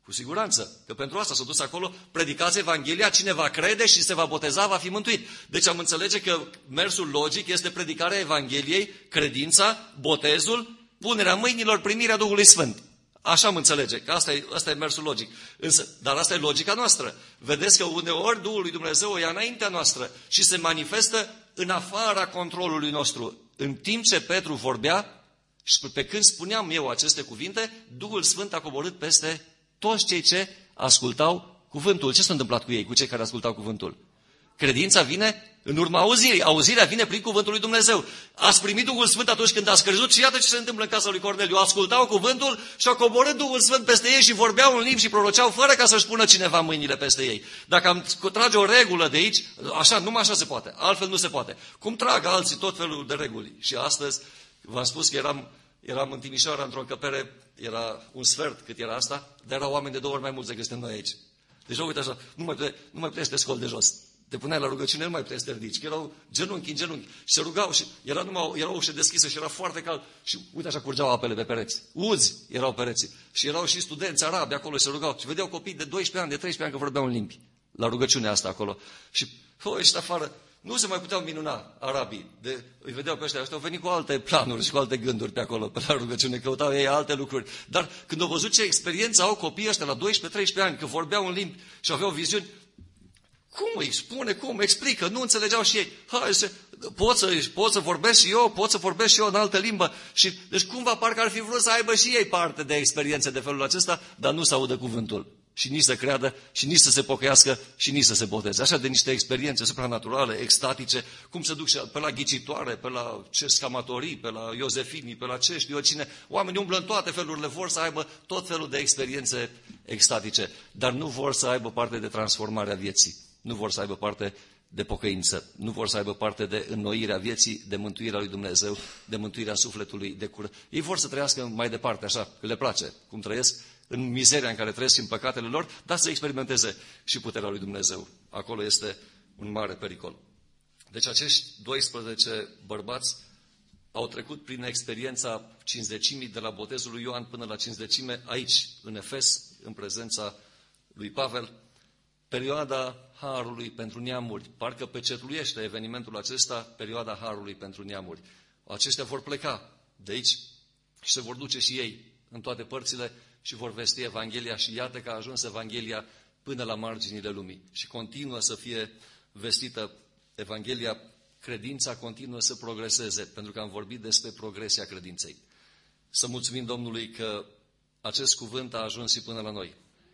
Cu siguranță, că pentru asta s-a dus acolo, predicați Evanghelia, cine va crede și se va boteza va fi mântuit. Deci am înțelege că mersul logic este predicarea Evangheliei, credința, botezul, punerea mâinilor, primirea Duhului Sfânt. Așa am înțelege, că asta e, asta e mersul logic. Însă, dar asta e logica noastră. Vedeți că uneori Duhul lui Dumnezeu o ia înaintea noastră și se manifestă în afara controlului nostru. În timp ce Petru vorbea și pe când spuneam eu aceste cuvinte, Duhul Sfânt a coborât peste toți cei ce ascultau cuvântul. Ce s-a întâmplat cu ei, cu cei care ascultau cuvântul? Credința vine în urma auzirii. Auzirea vine prin cuvântul lui Dumnezeu. Ați primit Duhul Sfânt atunci când ați crezut și iată ce se întâmplă în casa lui Corneliu. Ascultau cuvântul și a coborât Duhul Sfânt peste ei și vorbeau în limbi și proroceau fără ca să-și pună cineva mâinile peste ei. Dacă am trage o regulă de aici, așa, numai așa se poate. Altfel nu se poate. Cum trag alții tot felul de reguli. Și astăzi, v-am spus că eram, eram în Timișoara într-o încăpere, era un sfert cât era asta, dar erau oameni de două ori mai mulți decât suntem noi aici. Deci, uite așa, nu mai puteai, nu mai puteai să te scoli de jos. Te puneai la rugăciune, nu mai puteai să te ridici, că erau genunchi în genunchi și se rugau și era numai era o ușă deschisă și era foarte cald și uite așa curgeau apele pe pereți. Uzi erau pereții și erau și studenți arabi acolo și se rugau și vedeau copii de doisprezece ani, de treisprezece ani că vorbeau în limbi la rugăciunea asta acolo. Și fă, ăștia afară, nu se mai puteau minuna arabii, de, îi vedeau pe ăștia, ăștia au venit cu alte planuri și cu alte gânduri pe acolo, pe la rugăciune, căutau ei alte lucruri. Dar când au văzut ce experiență au copiii ăștia la doisprezece treisprezece ani, că vorbeau în limbi și aveau viziuni, cum îi spune, cum, explică, nu înțelegeau și ei. Hai, se, pot, să, pot să vorbesc și eu, pot să vorbesc și eu în altă limbă. Și, deci cumva parcă ar fi vrut să aibă și ei parte de experiențe de felul acesta, dar nu să audă cuvântul. Și nici să creadă, și nici să se pocăiască, și nici să se boteze. Așa de niște experiențe supranaturale, extatice, cum se duc și pe la ghicitoare, pe la ce scamatorii, pe la Iosefini, pe la ce știu eu cine. Oamenii umblă în toate felurile, vor să aibă tot felul de experiențe extatice, dar nu vor să aibă parte de transformarea vieții. Nu vor să aibă parte de pocăință, nu vor să aibă parte de înnoirea vieții, de mântuirea lui Dumnezeu, de mântuirea sufletului, de cură. Ei vor să trăiască mai departe, așa, că le place cum trăiesc, în mizeria în care trăiesc și în păcatele lor, dar să experimenteze și puterea lui Dumnezeu. Acolo este un mare pericol. Deci acești doisprezece bărbați au trecut prin experiența cincizecimii de la botezul lui Ioan până la cincizecime aici, în Efes, în prezența lui Pavel. Perioada Harului pentru neamuri. Parcă pecetluiește evenimentul acesta, perioada Harului pentru neamuri. Aceștia vor pleca de aici și se vor duce și ei în toate părțile și vor vesti Evanghelia și iată că a ajuns Evanghelia până la marginile lumii. Și continuă să fie vestită Evanghelia, credința continuă să progreseze, pentru că am vorbit despre progresia credinței. Să mulțumim Domnului că acest cuvânt a ajuns și până la noi.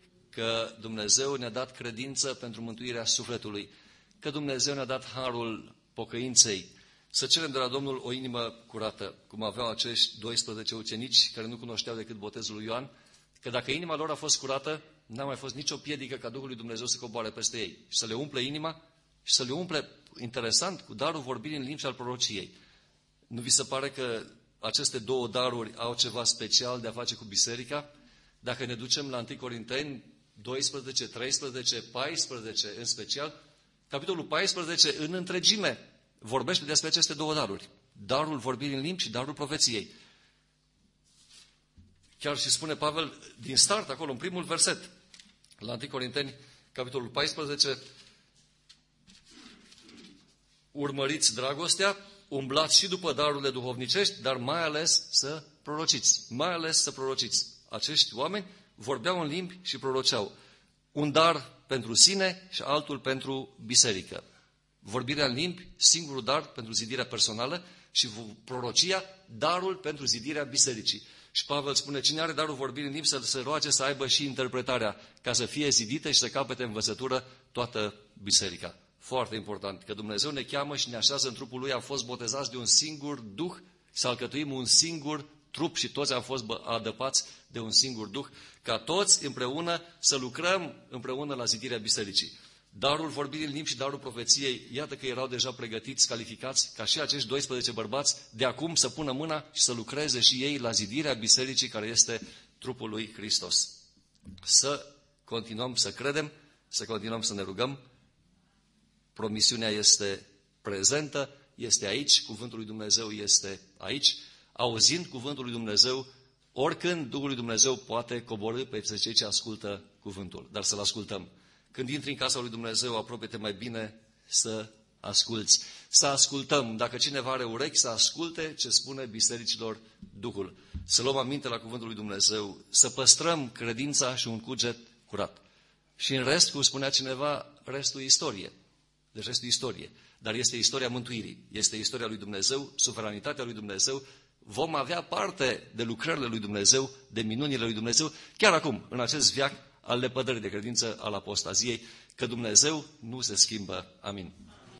Că Dumnezeu ne-a dat credință pentru mântuirea sufletului, că Dumnezeu ne-a dat harul pocăinței, să cerem de la Domnul o inimă curată, cum aveau acești doisprezece ucenici care nu cunoșteau decât botezul lui Ioan, că dacă inima lor a fost curată, n-a mai fost nicio piedică ca Duhul lui Dumnezeu să coboare peste ei și să le umple inima și să le umple, interesant, cu darul vorbirii în limbi și al prorociei. Nu vi se pare că aceste două daruri au ceva special de a face cu biserica? Dacă ne ducem la întâi Corinteni, doisprezece, treisprezece, paisprezece în special, capitolul paisprezece în întregime vorbește despre aceste două daruri. Darul vorbirii în limbi și darul profeției. Chiar și spune Pavel din start acolo, în primul verset, la întâi Corinteni, capitolul paisprezece, urmăriți dragostea, umblați și după darurile duhovnicești, dar mai ales să prorociți. Mai ales să prorociți. Acești oameni vorbeau în limbi și proroceau. Un dar pentru sine și altul pentru biserică. Vorbirea în limbi, singurul dar pentru zidirea personală și prorocia, darul pentru zidirea bisericii. Și Pavel spune, cine are darul vorbirii în limbi să se roage să aibă și interpretarea, ca să fie zidită și să capete învățătură toată biserica. Foarte important, că Dumnezeu ne cheamă și ne așează în trupul Lui, am fost botezați de un singur Duh, să alcătuim un singur trup și toți am fost adăpați de un singur Duh, ca toți împreună să lucrăm împreună la zidirea bisericii. Darul vorbirii în limbi și darul profeției, iată că erau deja pregătiți, calificați, ca și acești doisprezece bărbați, de acum să pună mâna și să lucreze și ei la zidirea bisericii care este trupul lui Hristos. Să continuăm să credem, să continuăm să ne rugăm. Promisiunea este prezentă, este aici, cuvântul lui Dumnezeu este aici. Auzind cuvântul lui Dumnezeu, Oricând Duhul lui Dumnezeu poate coborî pe cei ce ascultă cuvântul, dar să-l ascultăm. Când intri în casa lui Dumnezeu, apropie-te mai bine să asculți. Să ascultăm. Dacă cineva are urechi, să asculte ce spune bisericilor Duhul. Să luăm aminte la cuvântul lui Dumnezeu, să păstrăm credința și un cuget curat. Și în rest, cum spunea cineva, restul e istorie. Deci restul e istorie. Dar este istoria mântuirii. Este istoria lui Dumnezeu, suveranitatea lui Dumnezeu. Vom avea parte de lucrările lui Dumnezeu, de minunile lui Dumnezeu, chiar acum, în acest veac al lepădării de credință, al apostaziei, că Dumnezeu nu se schimbă. Amin.